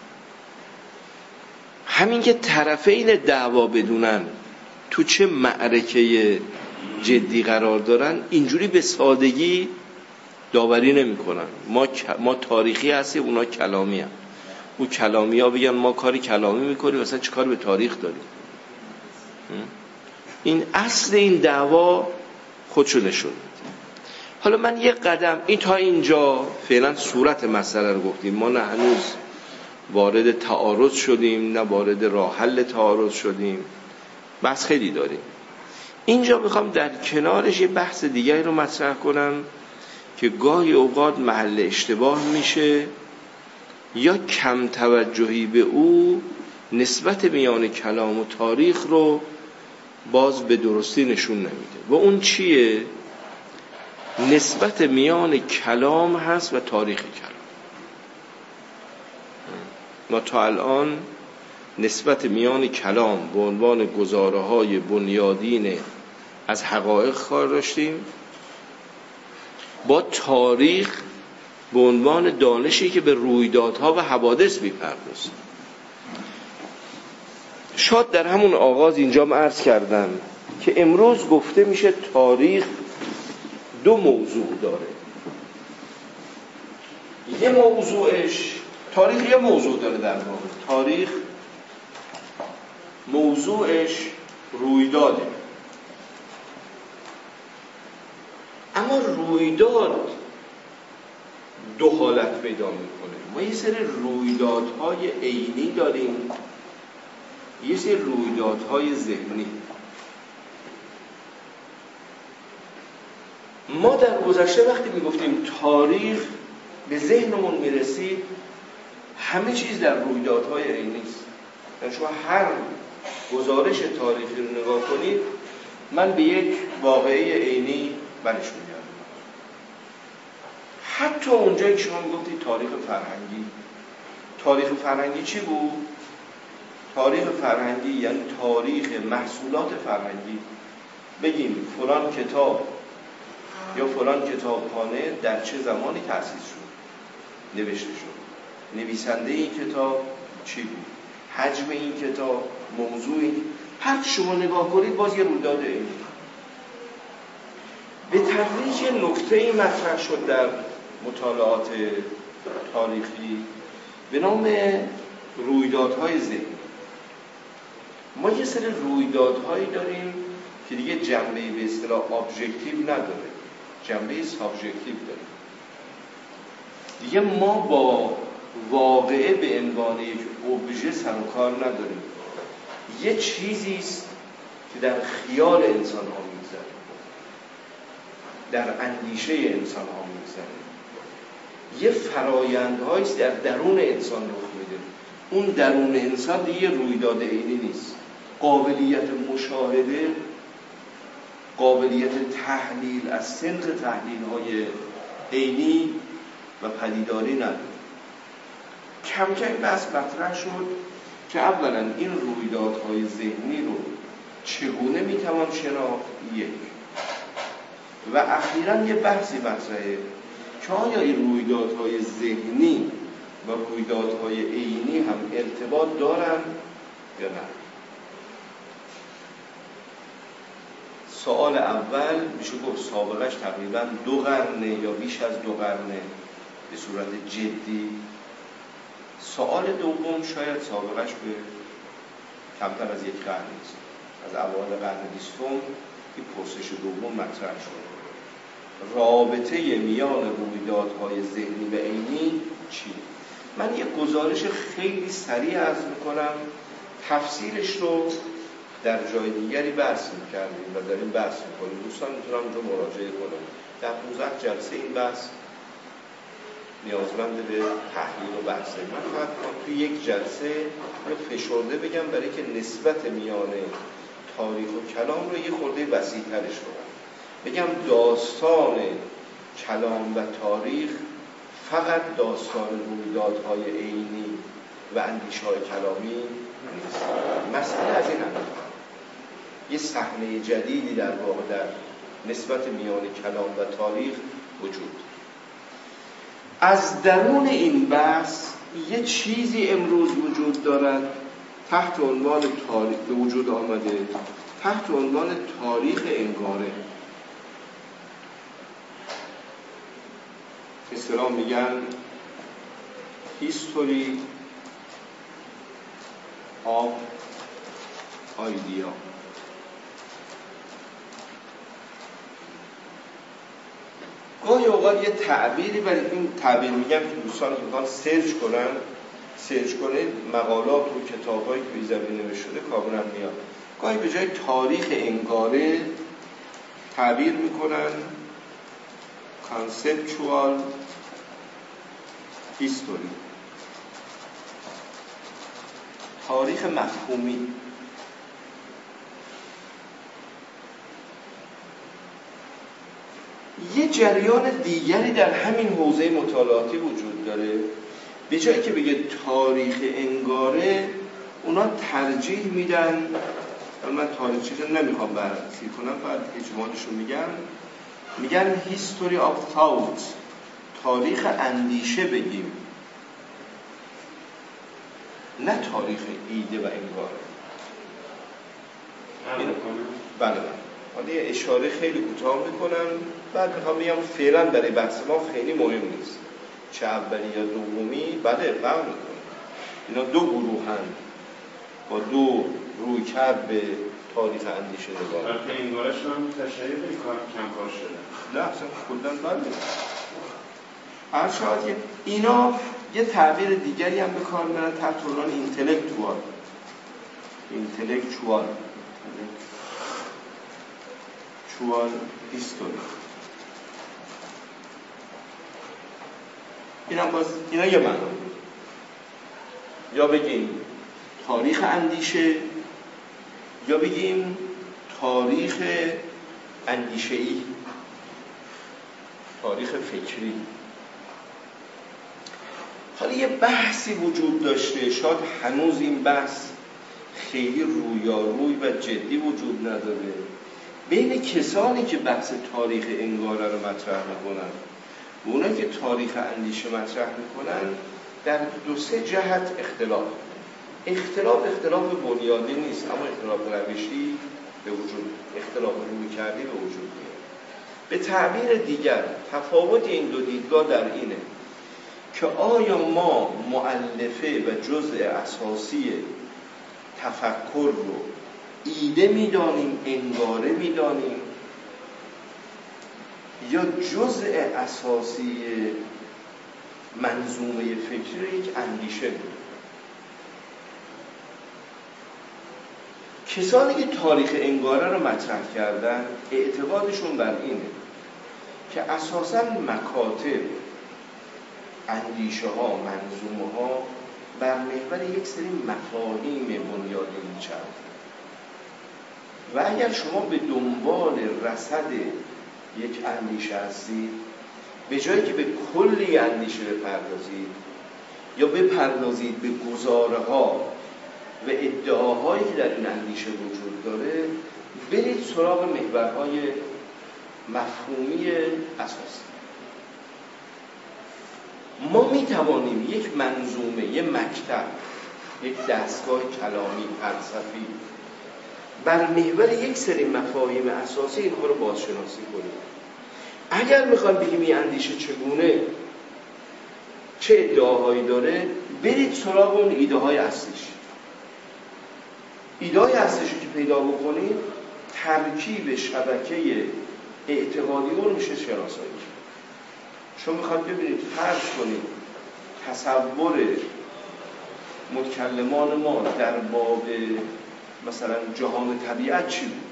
همین که طرفین دعوا بدونن تو چه معرکه جدی قرار دارن، اینجوری به سادگی داوری نمی‌کنن. ما تاریخی هستیم، اونا کلامی هم. او کلامی ها بگن ما کاری کلامی میکنیم، مثلا چه کار به تاریخ داریم؟ این اصل این دعوا خودشو نشون میده. حالا من یه قدم این تا اینجا فعلا صورت مسئله رو گفتیم، ما نه هنوز وارد تعارض شدیم نه وارد راه حل تعارض شدیم، بحث خیلی داریم. اینجا میخوام در کنارش یه بحث دیگری رو مطرح کنم که گاهی اوقات محل اشتباه میشه یا کم توجهی به او نسبت میان کلام و تاریخ رو باز به درستی نشون نمیده. و اون چیه؟ نسبت میان کلام هست و تاریخ کلام. ما تا الان نسبت میان کلام به عنوان گزاره‌های بنیادین از حقایق کار داشتیم، با تاریخ به عنوان دانشی که به رویدادها و حوادث می‌پردازه. شاید در همون آغاز اینجا عرض کردم که امروز گفته میشه تاریخ دو موضوع داره. یه موضوعش، تاریخ یه موضوع داره در واقع. تاریخ موضوعش رویداده، اما رویداد دو حالت پیدا میکنه. ما یه سری رویدادهای عینی داریم، یه سری رویدادهای ذهنی. ما در گذشته وقتی میگفتیم تاریخ، به ذهنمون میرسید همه چیز در رویدادهای عینی است. یعنی شما هر گزارش تاریخی رو نگاه کنید، من به یک واقعه عینی برش میگردم. حتی اونجایی که شما میگفتید تاریخ فرهنگی، تاریخ فرهنگی چی بود؟ تاریخ فرهنگی یعنی تاریخ محصولات فرهنگی. بگیم فلان کتاب یا فلان کتابخانه در چه زمانی تأسیس شد، نوشته شد، نویسنده این کتاب چی بود، حجم این کتاب، موضوع این، هر شما نگاه کنید باز یه رویداد عینی. به تدریج یه نکته‌ای مطرح شد در مطالعات تاریخی به نام رویدادهای ذهنی. ما یه سری رویدادهایی داریم که دیگه جنبه به اصطلاح ابجکتیو نداره، جنبه سابجکتیو داره. دیگه ما با واقعه به عنوان یک ابژه سر و کار نداریم. یه چیزی است که در خیال انسان ها میگذره، در اندیشه انسان ها میگذره، یه فرایندهایی است در درون انسان رخ میده. اون درون انسان دیگه رویداد عینی نیست. قابلیت مشاهده، قابلیت تحلیل از سنخ تحلیل های عینی و پدیداری نداره. کم کم بحث مطرح شد که اولا این رویدادهای ذهنی رو چگونه میتوان شناخت، یک، و اخیراً یه بحثی مطرحه که آیا این رویدادهای ذهنی و رویدادهای عینی هم ارتباط دارن یا نه. سوال اول میشه گفت سابقش تقریباً 2 قرنه یا بیش از 2 قرنه به صورت جدی. سوال دوم شاید سابقش به کمتر از 1 قرن است. از اوایل قرن 20 این پرسش دوم مطرح شد. رابطه میان رویدادهای ذهنی و عینی چی؟ من یک گزارش خیلی سریع عرض میکنم، تفصیلش رو در جای دیگری بحث میکردیم و داریم بحث میکنیم. دوستان میتونم اونجا مراجعه کنم. در 15 جلسه این بحث نیازمند به تحلیل و بحثه. من فقط توی یک جلسه فشرده بگم برای که نسبت میان تاریخ و کلام رو یه خورده وسیع‌ترش کنم. بگم داستان کلام و تاریخ فقط داستان رویدادهای عینی و اندیشه‌های کلامی نیست. مسئله از این هم یه صحنه جدیدی در واقع در نسبت میان کلام و تاریخ وجود. از درون این بحث یه چیزی امروز وجود دارد تحت عنوان تاریخ به وجود آمده، تحت عنوان تاریخ انگاره. اصطلاح میگن history of idea. گاهی اوقات یه تعبیری برای این تعبیر میگم که دوستان که میخوان سرچ کنید مقالات و کتاب‌هایی که به زمینه نوشته شده کاملا میاد. گاهی به جای تاریخ انگاره تعبیر میکنن conceptual history، تاریخ مفهومی. یه جریان دیگری در همین حوزه مطالعاتی وجود داره. به جایی که بگه تاریخ انگاره، اونا ترجیح میدن، من تاریخچه‌شو نمیخوام بررسی کنم، فقط اجمالشو میگن history of thought، تاریخ اندیشه بگیم، نه تاریخ ایده و انگاره. بله. حالا یه اشاره خیلی کوتاه میکنم، بعد میخوام بگم فعلا برای بحث ما خیلی مهم نیست، چه اولی یا دومی، بله فرق میکنه. اینا دو گروهن با دو رویکرد به تاریخ اندیشه نگاه. البته انگارش هم تشریح خیلی کم کار شده. نه اصلا کلاً بله. هر شاید اینا یه تعبیر دیگری هم به کار میبرن تحت عنوان اینتלקچوال هیستوری. اینا یه معنی. یا بگیم تاریخ اندیشه یا بگیم تاریخ اندیشه‌ای، تاریخ فکری. حالا یه بحثی وجود داشته، شاید هنوز این بحث خیلی رویاروی و جدی وجود نداره، بین کسانی که بحث تاریخ انگاره رو مطرح میکنن و اونایی که تاریخ اندیشه مطرح میکنن در دو سه جهت اختلاف بنیادی نیست، اما اختلاف روشی به وجود، اختلاف رویکردی به وجود میاد. به تعبیر دیگر تفاوت این دو دیدگاه در اینه که آیا ما مؤلفه و جزء اساسی تفکر رو ایده میدانیم، انگاره میدانیم، یا جزء اساسی منظومه فکری یک اندیشه میدانیم. کسانی که تاریخ انگاره رو مطرح کردن اعتقادشون بر اینه که اساساً مکاتب، اندیشه ها، منظومه ها بر محور یک سری مفاهیم بنیادی میچرخند و اگر شما به دنبال رصد یک اندیشه هستید، به جایی که به کلی اندیشه بپردازید یا بپردازید به گزاره ها و ادعاهایی که در این اندیشه وجود داره، برید سراغ محورهای مفهومی اساسی. ما می توانیم یک منظومه، یک مکتب، یک دستگاه کلامی، فلسفی بر محور یک سری مفاهیم اساسی اینها رو بازشناسی کنیم. اگر میخوایم بگیم این اندیشه چگونه، چه ادعاهایی داره، برید سراغ اون ایده های اصلیش. ایده های اصلیش که پیدا بکنید، ترکیب شبکه اعتقادی اون میشه شناسایی. شما میخواید ببینید، فرض کنید تصور متکلمان ما در باب مثلا جهان طبیعت چی بود،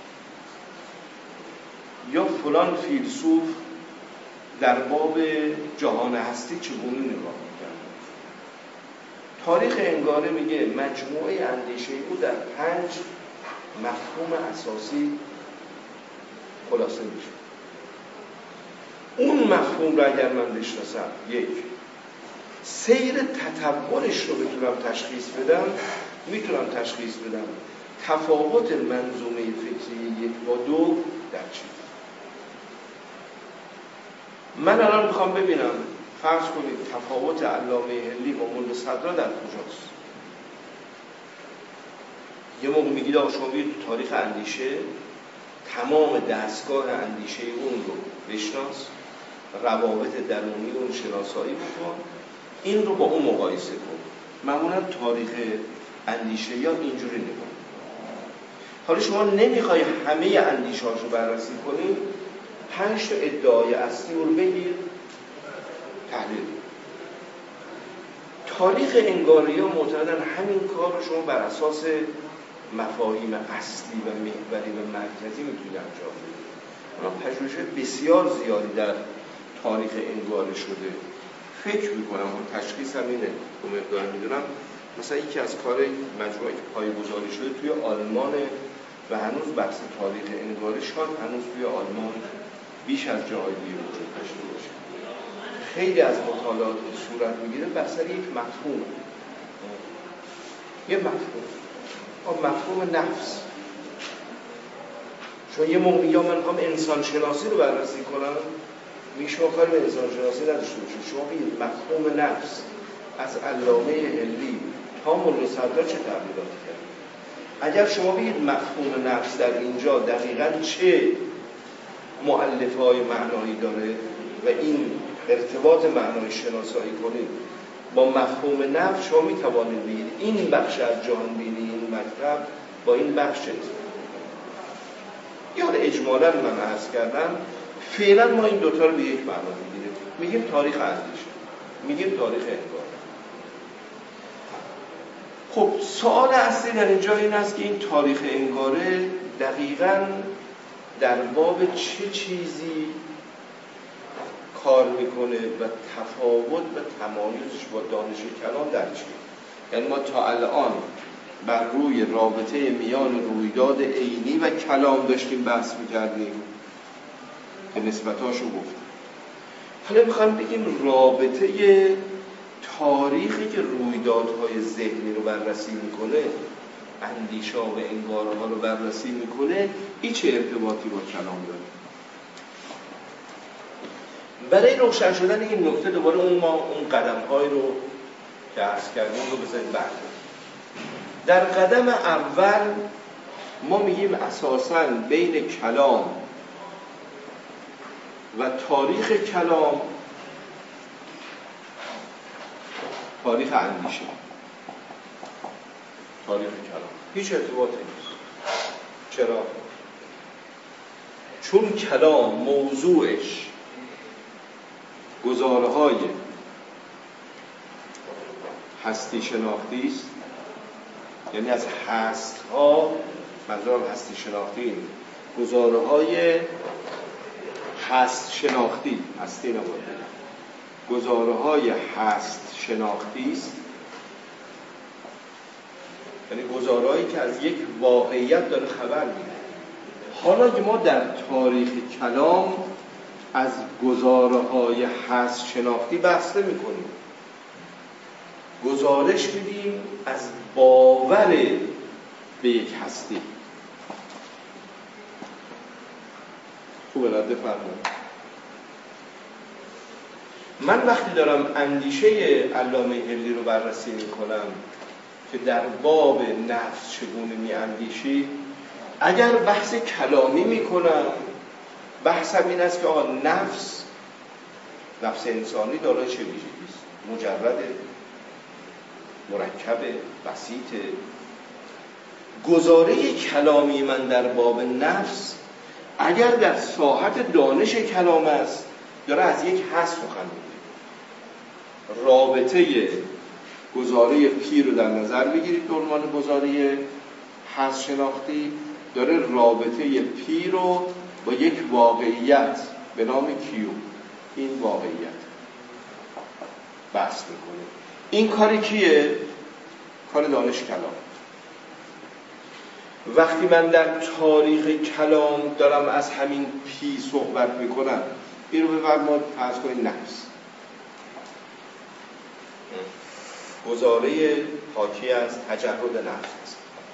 یا فلان فیلسوف در باب جهان هستی چگونه نگاه می‌کرد. تاریخ انگاره میگه مجموعه اندیشه‌ای بود در 5 مفهوم اساسی خلاصه میشه. اون مفهوم رو اگر من بشناسم، یک، سیر تطورش رو بتونم تشخیص بدم، میتونم تشخیص بدم تفاوت منظومه فکری 1 با 2 در چی. من الان میخوام ببینم، فرض کنید تفاوت علامه حلی با ملا صدرا در کجاست. یه موقع میگید آقا شما بید تو تاریخ اندیشه تمام دستگاه اندیشه اون رو بشناس، روابط درونی اون شناسایی بکن، این رو با اون مقایسه کن. معمولا تاریخ اندیشه یا اینجوری نگاه. حالا شما نمیخوای همه اندیشه هاشو بررسی کنی، 5 تا ادعای اصلی رو بگیر، تحلیل. تاریخ انگاری ها معتقدن همین کار رو شما بر اساس مفاهیم اصلی و محوری و مرکزی میتونید انجام بدید. اونا پژوهش بسیار زیادی در تاریخ انگاره شده. فکر میکنم اون تشخیص هم اینه، اون مقدار میدونم، مثلا یکی از کار مجموعه که پایه‌گذاری شده توی آلمان و هنوز بحث تاریخ انگاره شاید هنوز توی آلمان بیش از جای دیگه وجود داشته باشه. خیلی از مطالعات صورت میگیره بر سر یک مفهوم، یه مفهوم نفس. چون یه موقع میگم من میخوام انسان شناسی رو بررسی کنم، میگه شما کاری به انسان شناسی نداشته باشید، شما بگید مفهوم نفس از علامه حلی تا ملا صدرا چه تبدیلاتی کرد. اگر شما بگید مفهوم نفس در اینجا دقیقاً چه مؤلفه‌های معنایی داره و این ارتباط معنای شناسایی کنید با مفهوم نفس، شما میتوانید بگید این بخش از جهانبینی این مطلب با این بخش چه یا اجمالا من عرض کردم فعلا ما این دوتا رو به یک معنا میگیریم، میگیم تاریخ اندیشه، میگیم تاریخ انگار. خب سوال اصلی در اینجا این است که این تاریخ انگاره دقیقاً در باب چه چیزی کار میکنه و تفاوت و تمایزش با دانش کلام در چیه؟ یعنی ما تا الان بر روی رابطه میان رویداد عینی و کلام داشتیم بحث میکردیم که نسبتاشو گفتیم. حالا میخوام بگیم رابطه تاریخی که رویدادهای ذهنی رو بررسی میکنه، اندیشه و انگاره ها رو بررسی میکنه، این چه ارتباطی با کلام داره؟ برای روشن شدن این نکته دوباره اون قدم های رو که عرض کردیم رو بذارید بعد. در قدم اول ما میگیم اساساً بین کلام و تاریخ کلام تاریخ اندیشه، تاریخ کلام هیچ ارتباطی نیست. چرا؟ چون کلام موضوعش گزاره‌های هستی شناختی است، یعنی از هست‌ها، منظورم هستی شناختی، گزاره‌های هست شناختی، هستی نباید گزاره‌های هست شناختی است، یعنی گزاره‌هایی که از یک واقعیت داره خبر میده. حالا که ما در تاریخ کلام از گزاره‌های هست شناختی بحث نمی‌کنیم، گزارش میدیم از باور به یک هستی. خوبه رد فرمایید. من وقتی دارم اندیشه علامه هلی رو بررسی میکنم که در باب نفس چگونه میاندیشی، اگر بحث کلامی میکنم، بحثم این است که نفس انسانی دارای چه ویژگی است؟ مجرد، مرکب، بسیط. گزاره کلامی من در باب نفس اگر در ساحت دانش کلام است، داره از یک هست سخن میگه. رابطه گزاره پی رو در نظر بگیرید به عنوان گزاره هست شناختی، داره رابطه پی رو با یک واقعیت به نام کیو، این واقعیت بحث میکنه. این کار کیه؟ کار دانش کلام. وقتی من در تاریخ کلام دارم از همین پی صحبت میکنم، این رو بفرمایید فرض کنید نفس، گزاره حاکی از تجرد نفس است.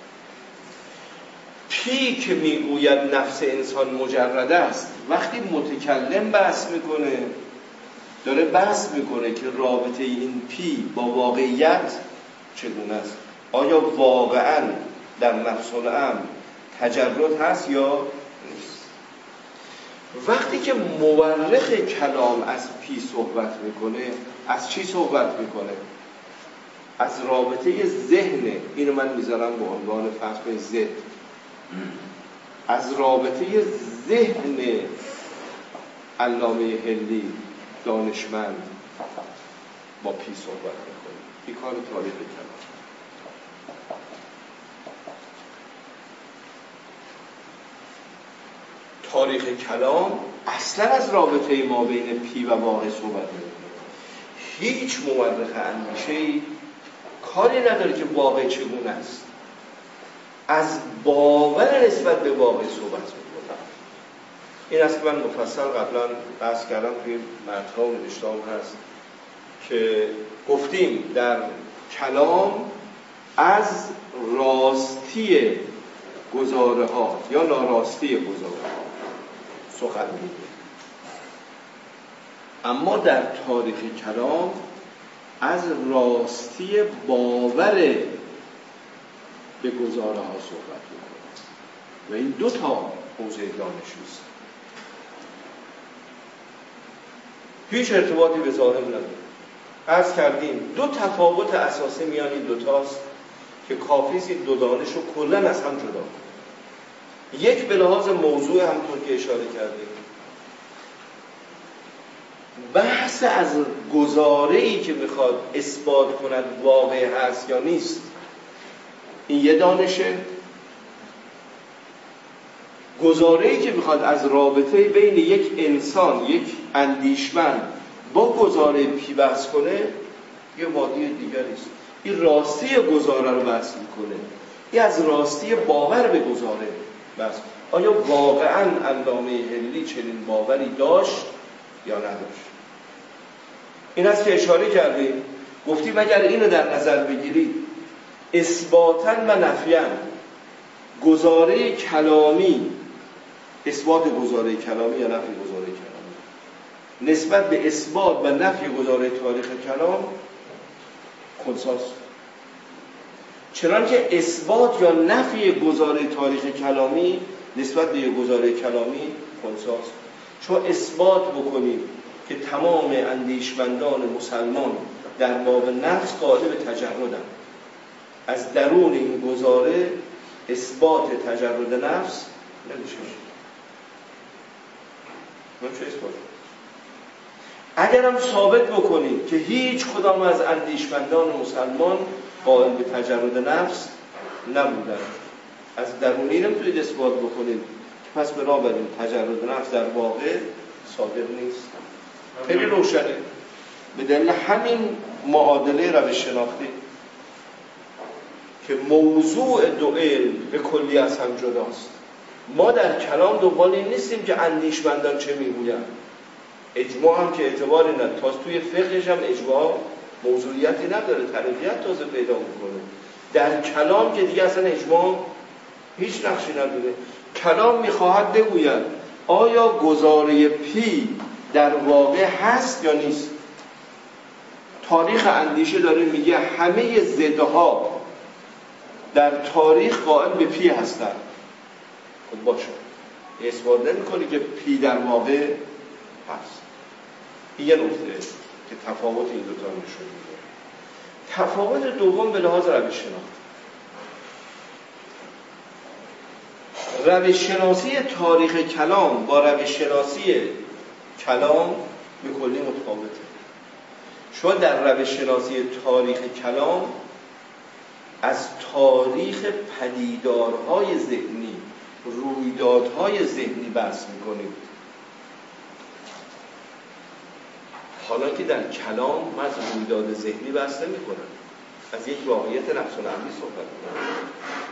پی که میگوید نفس انسان مجرد است، وقتی متکلم بحث میکنه، داره بحث میکنه که رابطه این پی با واقعیت چگونه است. آیا واقعاً در نفس الامر تجرد هست یا نیست؟ وقتی که مورخ کلام از پی صحبت میکنه، از چی صحبت میکنه؟ از رابطه ذهن، اینو من میذارم به عنوان فرض کنید ذهن، از رابطه ذهن علامه هلی دانشمند با پی صحبت میکنه. این کار تاریخ کلام. تاریخ کلام اصلا از رابطه ما بین پی و واقع صحبت میکنه. هیچ مورخ اندیشه‌ای کاری نداره که واقع چگونه است، از باور نسبت به واقع صحبت میکنه. این است که من مفصل قبلا بحث کردم، توی متن‌ها و نوشته‌ام هست که گفتیم در کلام از راستی گزاره ها یا ناراستی گزاره ها سخن میگه، اما در تاریخ کلام از راستی باور به گزاره ها صحبت میکنه و این دو تا حوزه دانشی است. هیچ ارتباطی به ظاهر نداره. عرض کردیم دو تفاوت اساسی میان این دوتاست که کافیست این دو دانش رو کلا از هم جدا کنیم. یک به لحاظ موضوع، همونطور که اشاره کردیم، بحث از گزاره‌ای که میخواد اثبات کند واقع هست یا نیست، این یه دانشه. گزاره‌ای که میخواد از رابطه بین یک انسان، یک اندیشمند با گزاره پی بحث کنه، یه ماده دیگری است. این راستی گزاره رو بحث میکنه، این از راستی باور به گزاره بحث. آیا واقعاً علامه حلی چنین باوری داشت یا نداشت؟ این است که اشاره کردیم، گفتیم اگر اینو در نظر بگیرید اثباتاً و نفیاً گزاره کلامی، اثبات گزاره کلامی یا نفی گزاره کلامی نسبت به اثبات و نفی گزاره تاریخ کلام کنساس، چنانکه اثبات یا نفی گزاره تاریخ کلامی نسبت به گزاره کلامی کنساس. چون اثبات بکنیم که تمام اندیشمندان مسلمان در باب نفس قائل به تجردند، از درون این گزاره اثبات تجرد نفس نمیشه. نمیشه اثبات. اگر هم ثابت بکنیم که هیچ کدام از اندیشمندان مسلمان قائل به تجرد نفس نبودند، از درونی نمیتونید اثبات بکنید، پس بنابراین تجرد نفس در واقع صادق نیست. خیلی روشنه. به دلیل همین معادله روش شناختی که موضوع دو علم به کلی از هم جداست. ما در کلام دنبال این نیستیم که اندیشمندان چه میگویند. اجماع هم که اعتباری نداره، تا توی فقهش هم اجماع موضوعیتی نداره، طریقیت تازه پیدا میکنه. در کلام که دیگه اصلا اجماع هیچ نقشی نداره. کلام میخواهد بگوید آیا گزاره پی در واقع هست یا نیست. تاریخ اندیشه داره میگه همه ضدها در تاریخ قائل به پی هستند. خب باشه، اثبات نمی‌کنی که پی در واقع هست. این یه نکته که تفاوت این دوتا نشون میده. تفاوت دوم به لحاظ روش شناختی. روش شناسی تاریخ کلام با روش شناسی کلام به کلی متفاوته. شما در روش شناسی تاریخ کلام از تاریخ پدیدارهای ذهنی، رویدادهای ذهنی بحث میکنید. حالا که در کلام من از رویداد ذهنی بحث نمیکنم، از یک واقعیت نفس الامری صحبت میکنم.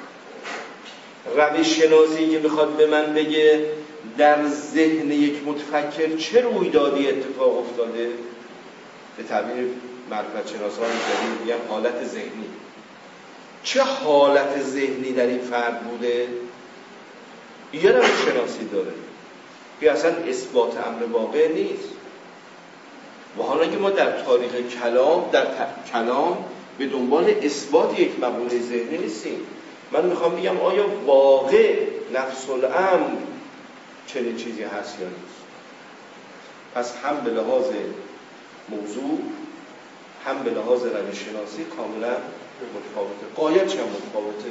روش شناسی که میخواد به من بگه در ذهن یک متفکر چه رویدادی اتفاق افتاده، به تعبیر معرفت شناسان جدید میگن حالت ذهنی. چه حالت ذهنی در این فرد بوده؟ یه روش شناسی داره که اصلا اثبات امر واقع نیست. و حالا که ما در تاریخ کلام، در کلام به دنبال اثبات یک مقوله ذهنی نیستیم. من میخوام بگم آیا واقع نفس الامر چنین چیزی هست یا نیست. پس هم به لحاظ موضوع هم به لحاظ روش شناسی کاملا متفاوته. غایت هم متفاوته.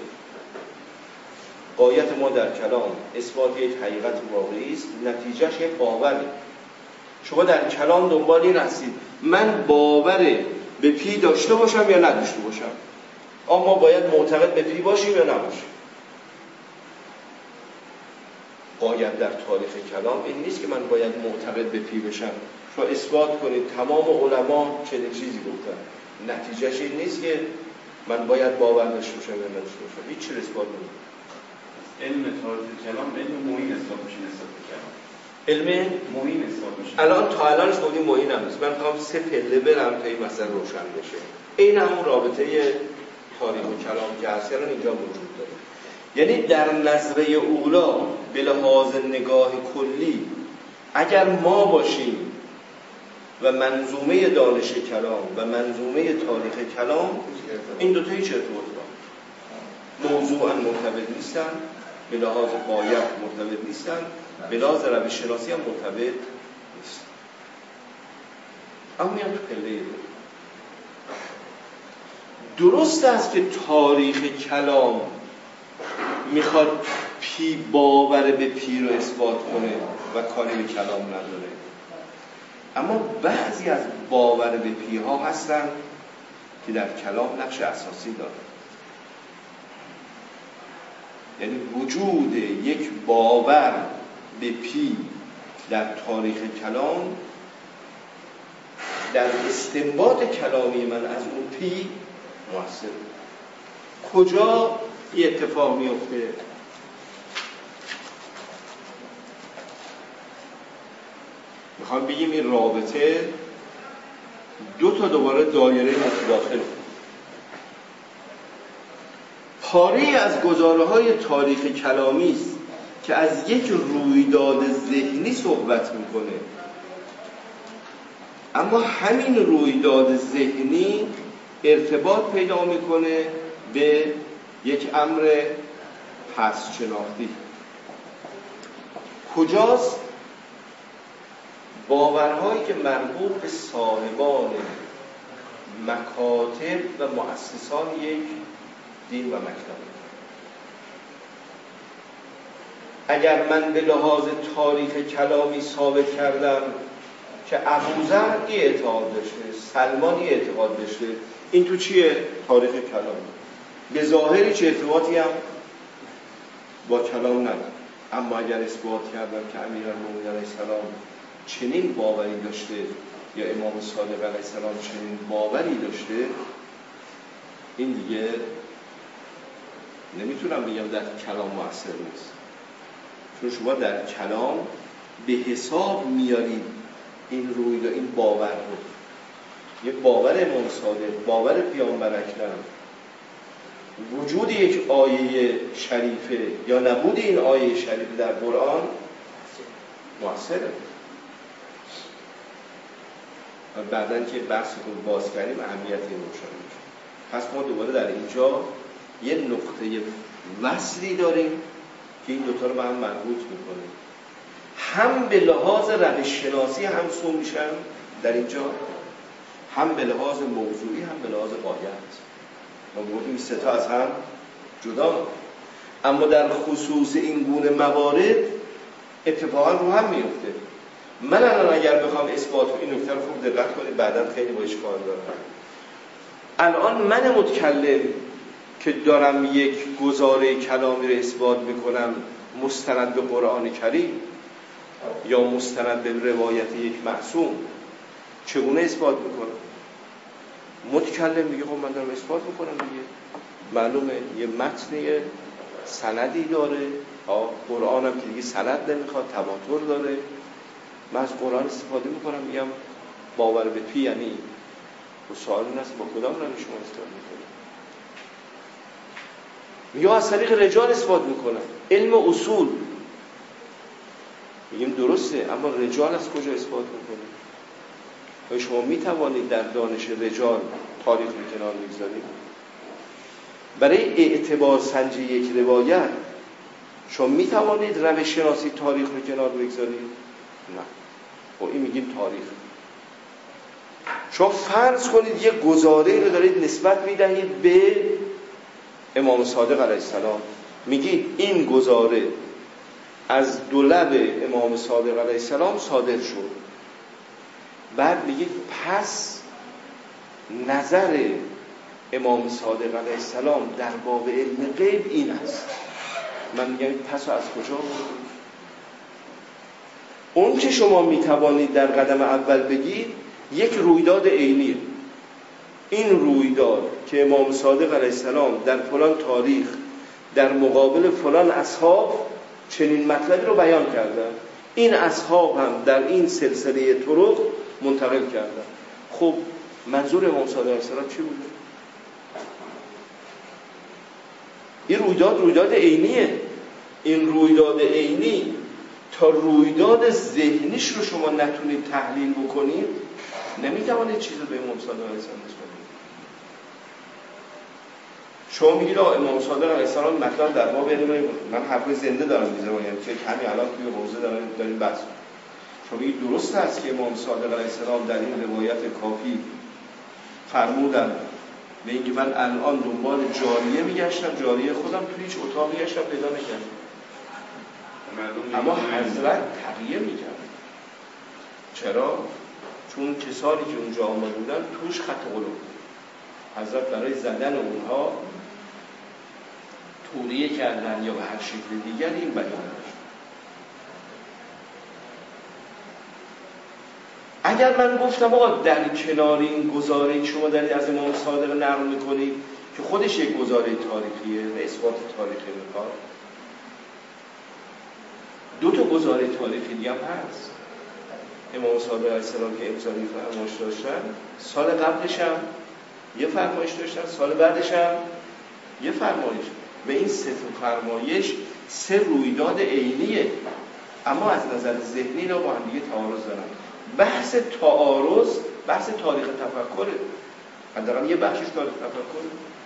غایت ما در کلام اثبات یک حقیقت واقعی است، نتیجهش یک باوره. شما در کلام دنبال این هستید من باور به پی داشته باشم یا نداشته باشم. اما باید معتقد به پی باشیم یا نباشیم. غایت در تاریخ کلام این نیست که من باید معتقد به پی بشم. شما اثبات کنید تمام علما چنین چیزی گفتن، نتیجهش این نیست که من باید باور داشته باشم یا نداشته باشم. هیچ چیز اثبات نمی‌کنه. علم تاریخ کلام علم معین حساب میشه نسبت به کلام. علم معین حساب میشه. تا الانش گفتیم معین هم نیست. من می‌خوام 3 پله برم تا این مسئله روشن بشه. این همون رابطه تاریخ و کلام که هست الان اینجا وجود داره. یعنی در نظریه اولا به لحاظ نگاه کلی اگر ما باشیم و منظومه دانش کلام و منظومه تاریخ کلام، این دوتا هیچ ارتباطی ندارن. موضوعاً مرتبط نیستن، به لحاظ غایت مرتبط نیستن، به لحاظ روش شناسی هم مرتبط نیستن. اما میام تو پله درست است که تاریخ کلام میخواد باور به پی رو اثبات کنه و کاری به کلام نداره، اما بعضی از باور به پی ها هستن که در کلام نقش اساسی داره. یعنی وجود یک باور به پی در تاریخ کلام در استنباط کلامی من از اون پی مؤثر. کجا این اتفاق میفته؟ میخوام بگیم این رابطه دو تا دوباره دایره متداخل. پاره از گزاره‌های تاریخ کلامی است که از یک رویداد ذهنی صحبت میکنه، اما همین رویداد ذهنی ارتباط پیدا میکنه به یک امر پس شناختی. کجاست؟ باورهایی که مربوط به صاحبان مکاتب و مؤسسان یک دین و مکتب. اگر من به لحاظ تاریخ کلامی ثابت کردم که ابوذر این اعتقاد داشته، سلمان این اعتقاد داشته، این تو چیه؟ تاریخ کلامی. به ظاهری چه ارتباطی هم با کلام نداره. اما اگر اثبات کردم که امیرالمومنین علیه السلام چنین باوری داشته یا امام صادق علیه السلام چنین باوری داشته، این دیگه نمیتونم بگم در کلام مؤثر نیست، چون شما در کلام به حساب میارید این رویداد، این باور رو. یک باور امام صادق، باور پیامبر اکرم، وجود یک آیه شریفه یا نبود این آیه شریفه در قرآن مؤثره. و بعدن که بحث رو باز کردیم اهمیت این روشن میشه. پس ما دوباره در اینجا یه نقطه وصلی داریم که این دوتا رو به هم مربوط میکنه. هم به لحاظ روش شناسی همسو میشن در اینجا، هم به لحاظ موضوعی، هم به لحاظ غایت. ما گفتیم سه تا از هم جدا، اما در خصوص این گونه موارد اتفاقا رو هم میفته. من الان اگر بخوام اثبات این نکته رو خوب دقت کنید، بعداً خیلی با اشکال دارم. الان من متکلم که دارم یک گزاره کلامی رو اثبات میکنم مستند به قرآن کریم یا مستند به روایت یک معصوم، چگونه اثبات میکنم؟ متکلم میگه خب من دارم اثبات میکنم دیگه، معلومه یه متنی سندی داره، قرآن هم که دیگه سند نمیخواد، تواتر داره، من از قرآن استفاده میکنم، میگم باور به پی یعنی و سوال این است با کدام روش شما اثبات میکنم؟ میگه از طریق رجال اثبات میکنم. علم اصول میگیم درسته، اما رجال از کجا اثبات میکنه؟ و شما میتوانید در دانش رجال تاریخ رو کنار بگذارید؟ برای اعتبار سنجی یک روایت شما میتوانید روش شناسی تاریخ رو کنار بگذارید؟ نه. و این میگیم تاریخ. شما فرض کنید یک گزاره رو دارید نسبت میدهید به امام صادق علیه السلام، میگید این گزاره از دو لب امام صادق علیه السلام صادر شد، بعد میگید پس نظر امام صادق علیه السلام در باب علم غیب این است. من میگم پس از کجا بود؟ اون که شما میتوانید در قدم اول بگید یک رویداد عینیه. این رویداد که امام صادق علیه السلام در فلان تاریخ در مقابل فلان اصحاب چنین مطلبی رو بیان کردن، این اصحاب هم در این سلسله طرق منتقل کردن. خب منظور امام صادق علیه السلام چی بوده؟ این رویداد عینیه. این رویداد عینی تا رویداد ذهنیش رو شما نتونید تحلیل بکنید، نمیتوانید چیزی به امام صادق علیه السلام نسبت بدید. شما میگید امام صادق علیه السلام مطلب در باب علم، من حرف زنده دارم میزنم، یعنی که همین الان توی حوزه داریم بحث. این درست است که امام صادق علیه السلام در این روایت کافی فرمودن به اینکه من الان دنبال جاریه میگشتم، جاریه خودم تو هیچ اتاقی گشتم پیدا نکردم، اما حضرت تقیه میکرد. چرا؟ چون کسانی که اونجا آمده بودن توش خط قلوب، حضرت برای زدن اونها توریه کردن یا به هر شکل دیگر این بیان داشت. اگر من گفتم آقا در کنار این گزاره که شما دارید از امام صادق نقل میکنید که خودش یک گزاره تاریخیه و اثبات تاریخی میخواد، دو تا گزاره تاریخی دیگه هم هست. امام صادق علیه السلام که امضای فرمایش داشتن، سال قبلش هم یه فرمایش داشتن، سال بعدش هم یه فرمایش. به این سه فرمایش سه رویداد عینیه، اما از نظر ذهنی اینا با هم دیگه تعارض دارن. بحث تعارض بحث تاریخ تفکره، حداقل یه بخشش تاریخ تفکره.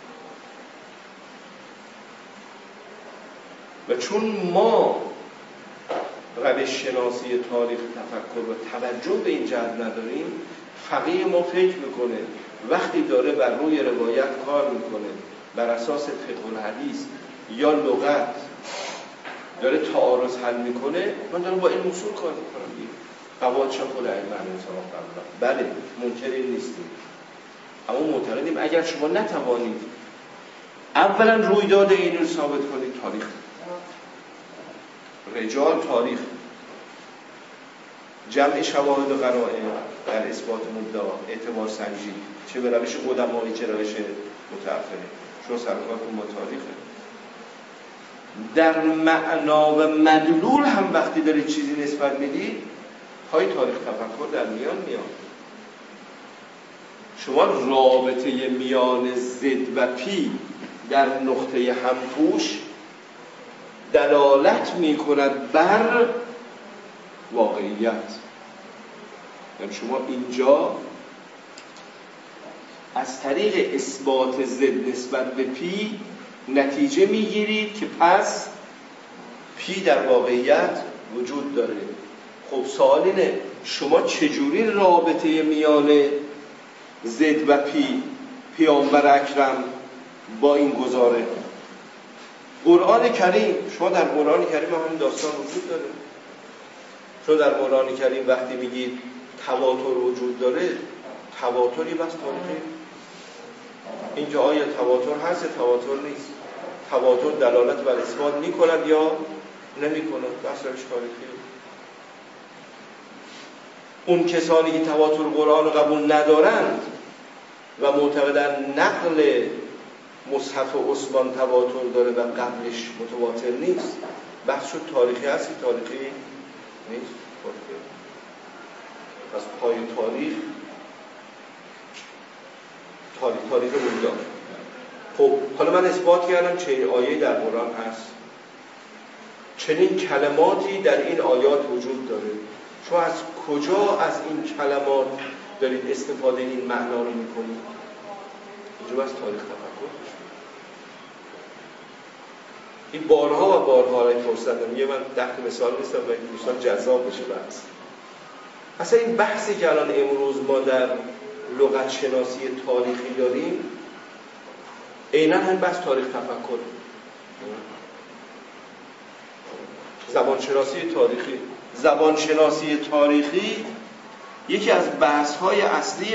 و چون ما روش شناسی تاریخ تفکر و توجه به این جهت نداریم، فقیه ما فکر میکنه وقتی داره بر روی روایت کار میکنه بر اساس فقه الحدیث یا لغت داره تعارض حل میکنه، من دارم با این اصول کار میکنم. قواعد شفل ائمه بله منکر این نیستیم، اما معتقدیم اگر شما نتوانید اولا رویداد این رو ثابت کنید، تاریخ رجال، تاریخ جمع شواهد و قرائن در اثبات مدعا، اعتبار سنجی، چه به روش قدمایی چه روش متأخره، چون سرکارتون با تاریخه. در معنا و مدلول هم وقتی دارید چیزی نسبت میدید های تاریخ تفکر در میان میاد. شما رابطه میان زد و پی در نقطه همپوش دلالت میکند بر واقعیت. یعنی شما اینجا از طریق اثبات زد نسبت به پی نتیجه میگیرید که پس پی در واقعیت وجود داره. خب سوال اینه شما چجوری رابطه میان زد و پی پیامبر اکرم با این گزاره؟ قرآن کریم، شما در قرآن کریم همین داستان وجود داره. شما در قرآن کریم وقتی میگید تواتر وجود داره، تواتری بس تاریخی. اینجا آیا تواتر هست یا تواتر نیست؟ تواتر دلالت بر اثبات میکند یا نمیکند؟ بس روش تاریخی. اون کسانی که تواتر قرآن رو قبول ندارند و معتقدن نقل مصحف عثمان تواتر داره و قبلش متواتر نیست، بحث شد تاریخی هست یا تاریخی نیست؟ تاریخی. پس پای تاریخ رویداد. خب حالا من اثبات کردم چنین آیه در قرآن هست، چنین کلماتی در این آیات وجود داره. شما از کجا از این کلمات دارید استفاده این معنا رو میکنید؟ اینجا بس تاریخ تفکر بشه. این بارها و بارها را پرسیدم، یه من ده مثال نیستم و این دوستان جذاب بشه بحث. اصلا این بحثی که الان امروز ما در لغت شناسی تاریخی داریم عیناً هم بحث تاریخ تفکر. زبانشناسی تاریخی یکی از بحث‌های اصلی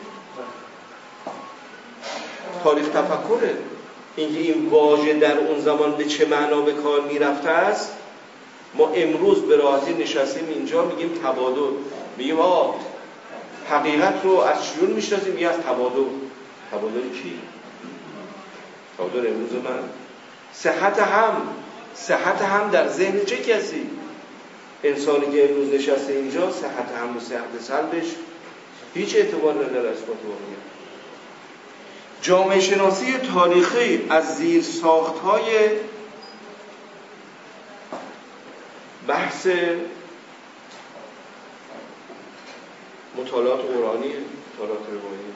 تاریخ تفکره. اینکه این واژه در اون زمان به چه معنا به کار میرفته است. ما امروز به راحتی نشستیم اینجا میگیم تبادل، میگیم حقیقت رو از چیون میشناسیم؟ میگه از تبادل. تبادل کی؟ تبادل امروز من. صحت هم در ذهن چه کسی؟ انسانی که امروز نشسته اینجا صحت هم و صحت سلبش هیچ اعتبار نداره اثبات واقعیت. جامعه شناسی تاریخی از زیر ساخت‌های بحث مطالعات قرآنی، مطالعات روایی،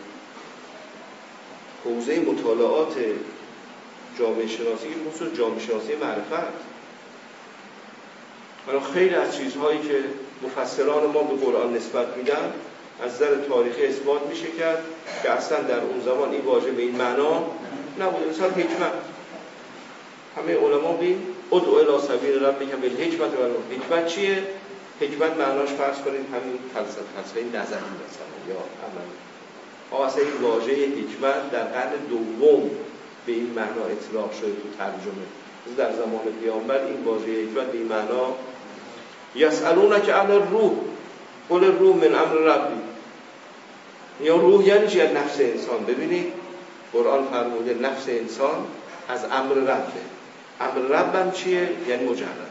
حوزه مطالعات جامعه شناسی، خصوص جامعه شناسی معرفت. حالا خیلی از چیزهایی که مفسران ما به قرآن نسبت میدن از نظر تاریخی اثبات میشه کرد که اصلا در اون زمان این واژه به این معنا نبوده. مثلا حکمت، همه علما بین ادعو الی سبیل ربک بالحکمت و حکمت چیه؟ حکمت معناش فرض کنید همین فلسفه نظری مثلا یا عملی. اصلا این واژه حکمت در قرن دوم به این معنا اطلاق شده تو ترجمه. در زمان پیامبر این واژه حکمت به این معنا یسألونک عن الروح قل الروح من امر ربی. یا روح یعنی چی؟ نفس انسان. ببینید قرآن فرموده نفس انسان از امر ربه. امر رب هم چیه؟ یعنی مجرده.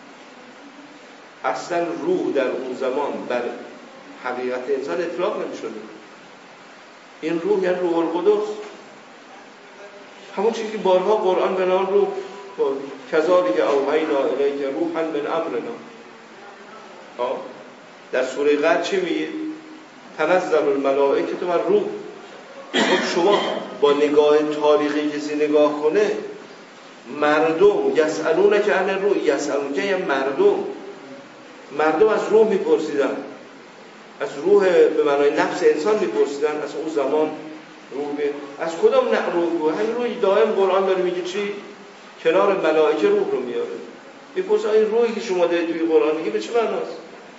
اصلا روح در اون زمان بر حقیقت انسان اطلاق نمی شده. این روح یعنی روح القدس، همون چیزی که بارها قرآن به نام روح کذالک اوحینا الیک روحا من امرنا. در سوره قدر چی میگه؟ تنزل الملائکه و روح. خب شما با نگاه تاریخی کسی نگاه کنه، مردم یسألونک عن الروح، یسألونک یعنی مردم از روح میپرسیدن، از روح به معنای نفس انسان میپرسیدن. از اون زمان روح از کدام روح بود؟ همین روح دائم قرآن داره میگه چی؟ کنار ملائکه روح رو میاره. میپرسن این روحی که شما دارید توی قرآن میگه به چه معناست؟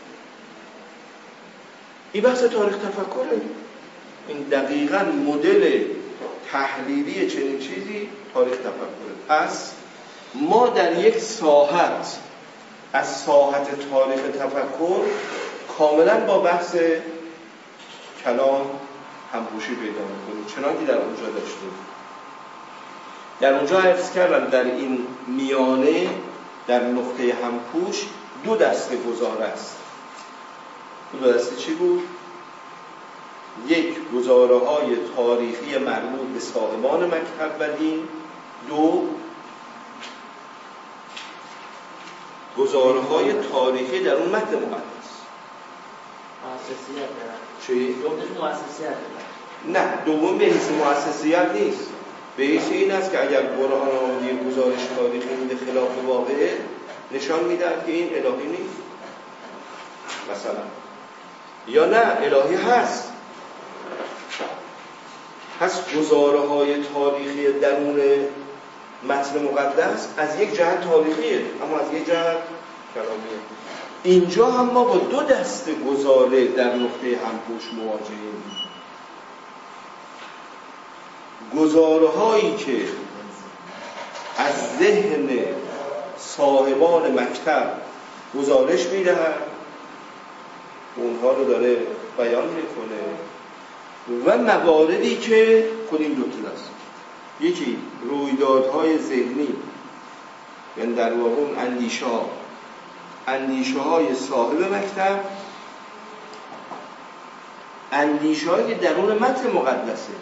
این بحث تاریخ تفکره. این دقیقاً مدل تحلیلی چنین چیزی تاریخ تفکره. پس ما در یک ساحت از ساحت تاریخ تفکر کاملا با بحث کلام همپوشی پیدا میکنیم، چنانکه در اونجا داشتیم. در اونجا عرض کردم در این میانه در نقطه همپوش دو دسته گزاره است. دو دسته چی بود؟ یک، گزاره های تاریخی مربوط به صاحبان مکتب و دین. دو، گزاره های تاریخی در اون متن مقدس. مؤسسیت دارن. چی؟ دومش مؤسسیت دارن. نه، دوم به حیث مؤسسیت نیست. به حیث این است که اگر قرآن آمده گزارش تاریخی میده خلاف واقعه، نشان میدهد که این الهی نیست مثلا، یا نه الهی هست. گزاره های تاریخی درون متن مقدس از یک جهت تاریخیه، اما از یک جهت کلامیه. اینجا هم ما با دو دسته گزاره در نقطه همپوش مواجهیم. گزاره هایی که از ذهن صاحبان مکتب گزارش میدهد، اونها رو داره بیان میکنه، و مواردی که خود این دو است. یکی رویدادهای ذهنی، یعنی در واقع اون اندیشه های صاحب مکتب، اندیشه های درون متن مقدسه.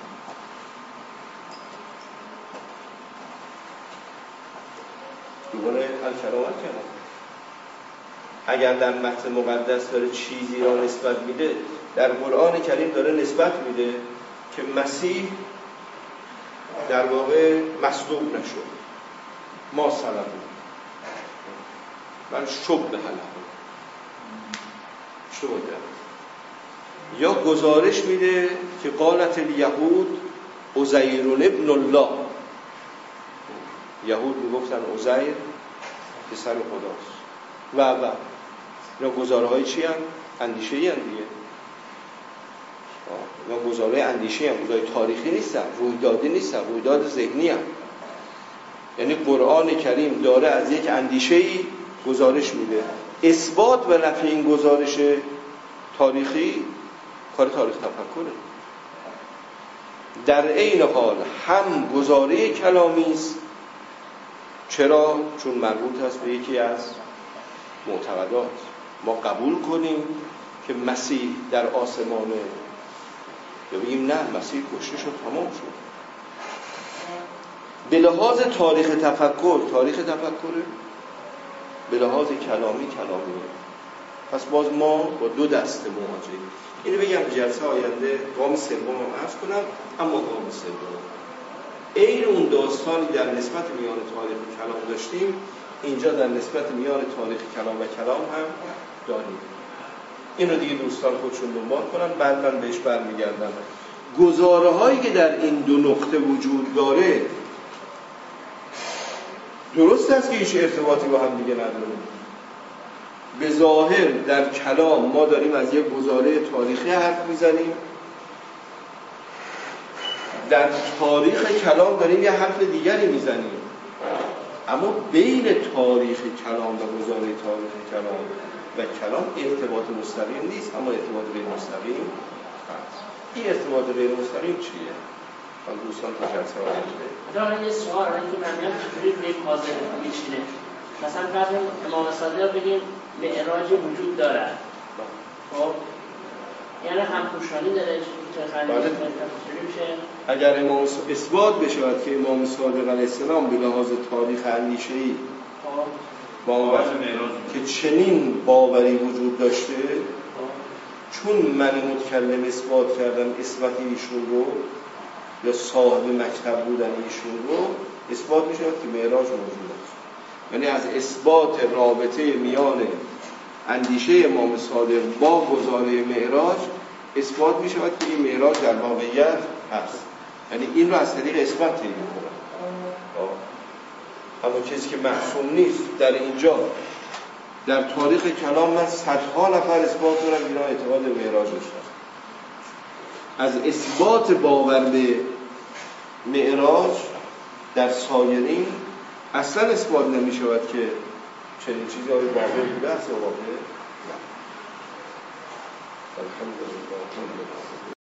دوباره الکلامات کردم، اگر در متن مقدس داره چیزی را نسبت میده، در قرآن کریم داره نسبت میده که مسیح در واقع مصلوب نشد، ما صلبه من شبه له، یا گزارش میده که قالت الیهود عزیر ابن الله، یهود میگفتن عزیر پسر خداست و یا گزاره های چی هم؟ اندیشه ای هم دیگه، یا گزاره اندیشه هم، گزاره تاریخی نیستن، رویدادی نیستن، رویداد ذهنی هم. یعنی قرآن کریم داره از یک اندیشه ای گزارش میده. اثبات و نفی این گزارش تاریخی کار تاریخ تفکره. در عین حال هم گزاره کلامی است. چرا؟ چون مربوط است به یکی از معتقدات. ما قبول کنیم که مسیح در آسمانه، یا بگیم نه مسیح کشته شد تمام شد. به لحاظ تاریخ تفکره، به لحاظ کلامی. پس باز ما با دو دسته مواجهیم. اینو بگم جلسه آینده گام سوم رو عرض کنم. اما گام سوم این اون داستانی در نسبت میان تاریخ و کلام داشتیم، اینجا در نسبت میان تاریخ کلام و کلام هم داریم. اینو دیگه دوستان خودشون دنبال کنن، بعد من بهش برمیگردم. گزاره هایی که در این دو نقطه وجود داره درست است که هیچ ارتباطی با هم دیگه نداره. به ظاهر در کلام ما داریم از یک گزاره تاریخی حرف میزنیم، در تاریخ کلام داریم یه حرف دیگری میزنیم، اما بین تاریخ کلام و گزاره تاریخ کلام و کلام ارتباط مستقیم نیست، اما ارتباط غیر مستقیم هست. این ارتباط غیر مستقیم چیه؟ من دوستان تا جلسه دارم یه سوال که من میگم چجوری به پازل میچینه. مثلا قبل امام صادق بگیم معراج وجود دارد، خب یعنی همپوشانی داره چجوری میشه؟ اگر امام اثبات بشود که امام صادق علیه السلام به لحاظ تاریخ اندیشه‌ای باور که چنین باوری وجود داشته، چون من متکلم اثبات کردم اثبات ایشون رو یا صاحب مکتب بودن ایشون رو، اثبات میشه که معراج موجود است. یعنی از اثبات رابطه میان اندیشه امام صادق با گزاره معراج اثبات میشه که این معراج در واقعیت هست. یعنی این رو از طریق اثبات تعیین میکنن. اما کسی که معصوم نیست، در اینجا در تاریخ کلام من صدها نفر اثبات کنم اینا اعتقاد معراج داشتن. از اثبات باور به معراج در سایرین اصلا اثبات نمی شود که چنین چیزی آیا واقع بوده است یا واقع نه.